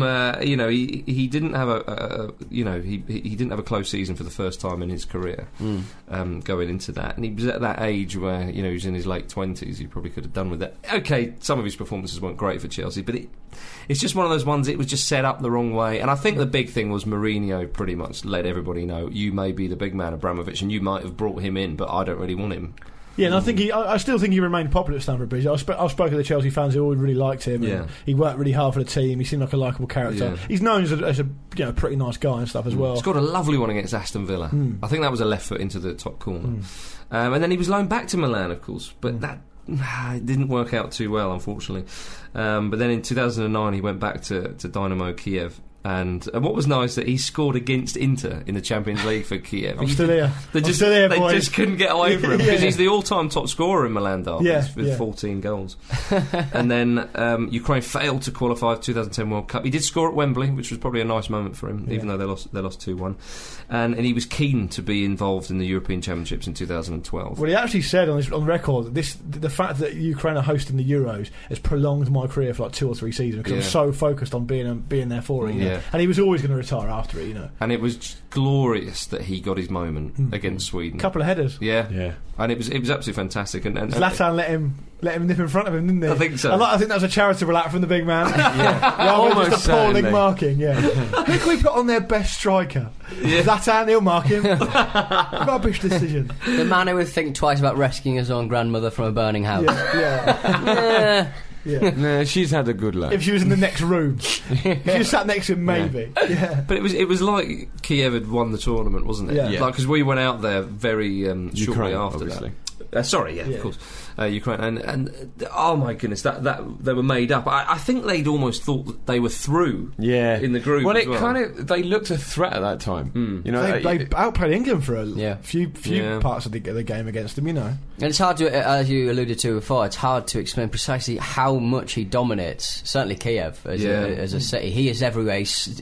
He didn't have he didn't have a close season for the first time in his career. Going into that, and he was at that age where he was in his late 20s. He probably could have done with it. Okay, some of his performances weren't great for Chelsea, but it's just one of those ones. It was just set up the wrong way, and I think the big thing was Mourinho pretty much let everybody know, you may be the big man, Abramovich, and you might have brought him in, but I don't really want him. Yeah, and I think I still think he remained popular at Stamford Bridge. I've spoken to the Chelsea fans who all really liked him. And he worked really hard for the team. He seemed like a likeable character. Yeah. He's known as a pretty nice guy and stuff as well. He scored a lovely one against Aston Villa. I think that was a left foot into the top corner. And then he was loaned back to Milan, of course, but that didn't work out too well, unfortunately. But then in 2009 he went back to Dynamo Kiev. And what was nice that he scored against Inter in the Champions League for Kiev. I'm still here. They just couldn't get away from him because he's the all-time top scorer in Milan derbies with 14 goals. And then Ukraine failed to qualify for the 2010 World Cup. He did score at Wembley, which was probably a nice moment for him, even though they lost 2-1. And he was keen to be involved in the European Championships in 2012. Well, he actually said on record that the fact that Ukraine are hosting the Euros has prolonged my career for like 2 or 3 seasons because I'm so focused on being there for it. And he was always going to retire after it, And it was glorious that he got his moment against Sweden. A couple of headers. Yeah. And it was absolutely fantastic. And Zlatan let him nip in front of him, didn't he? I think so. I think that was a charitable act from the big man. Almost just appalling marking. Yeah. Who can we put on their best striker? Zlatan, he'll mark him. Rubbish decision. The man who would think twice about rescuing his own grandmother from a burning house. Yeah. No, she's had a good luck. If she was in the next room, if she was sat next to him, maybe. Yeah. But it was like Kiev had won the tournament, wasn't it? Yeah. Like, because we went out there very shortly Ukraine, after obviously. that. Of course. Ukraine and oh my goodness, that they were made up. I think they'd almost thought that they were through. In the group. Well, they looked a threat at that time. They outplayed England for a few parts of the game against them. And it's hard to, as you alluded to before, it's hard to explain precisely how much he dominates. Certainly Kiev as a city, he is everywhere.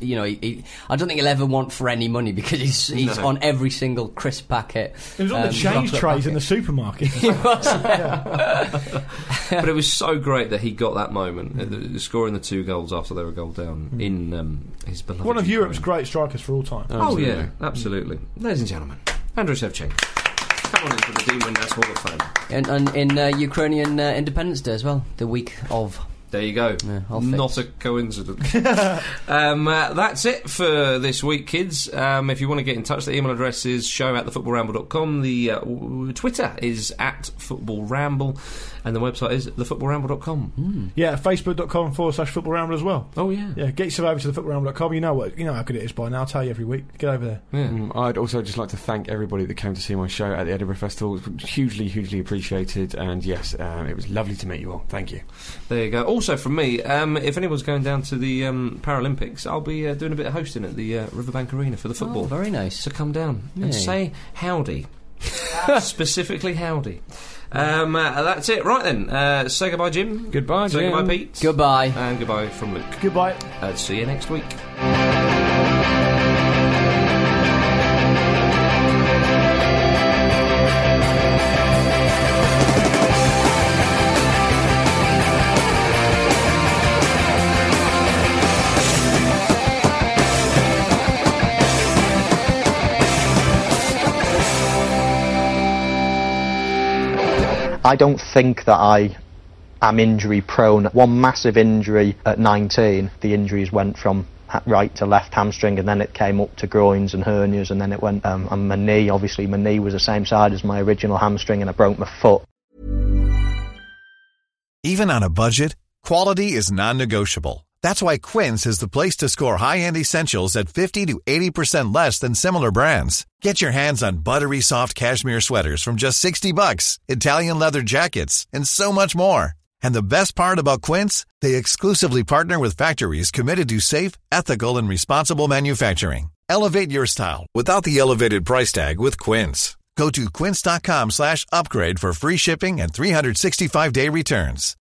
I don't think he'll ever want for any money because he's on every single crisp packet. He was on the change trays in the supermarket. He was. But it was so great that he got that moment, scoring the 2 goals after they were a goal down in his beloved one of Ukraine. Europe's great strikers for all time. Absolutely. Oh yeah, absolutely. Ladies and gentlemen, Andriy Shevchenko. Come on into the Dean Windass Hall of Fame. And in Ukrainian Independence Day as well, the week of. There you go. Not a coincidence. That's it for this week, kids. If you want to get in touch, the email address is show@thefootballramble.com. The Twitter is @footballramble. And the website is thefootballramble.com. Yeah, facebook.com/footballramble as well. Oh, yeah. Yeah, get yourself over to thefootballramble.com. You know how good it is by now. I'll tell you every week. Get over there. Yeah. I'd also just like to thank everybody that came to see my show at the Edinburgh Festival. It was hugely, hugely appreciated. And yes, it was lovely to meet you all. Thank you. There you go. Also from me, if anyone's going down to the Paralympics, I'll be doing a bit of hosting at the Riverbank Arena for the football. Oh, very nice. So come down and say howdy. Specifically howdy. That's it. Right then. Say goodbye, Jim. Goodbye, Jim. Say goodbye, Pete. Goodbye. And goodbye from Luke. Goodbye. See you next week. I don't think that I am injury prone. One massive injury at 19, the injuries went from right to left hamstring, and then it came up to groins and hernias, and then it went on my knee. Obviously my knee was the same side as my original hamstring, and I broke my foot. Even on a budget, quality is non-negotiable. That's why Quince is the place to score high-end essentials at 50 to 80% less than similar brands. Get your hands on buttery soft cashmere sweaters from just $60, Italian leather jackets, and so much more. And the best part about Quince, they exclusively partner with factories committed to safe, ethical, and responsible manufacturing. Elevate your style without the elevated price tag with Quince. Go to quince.com/upgrade for free shipping and 365-day returns.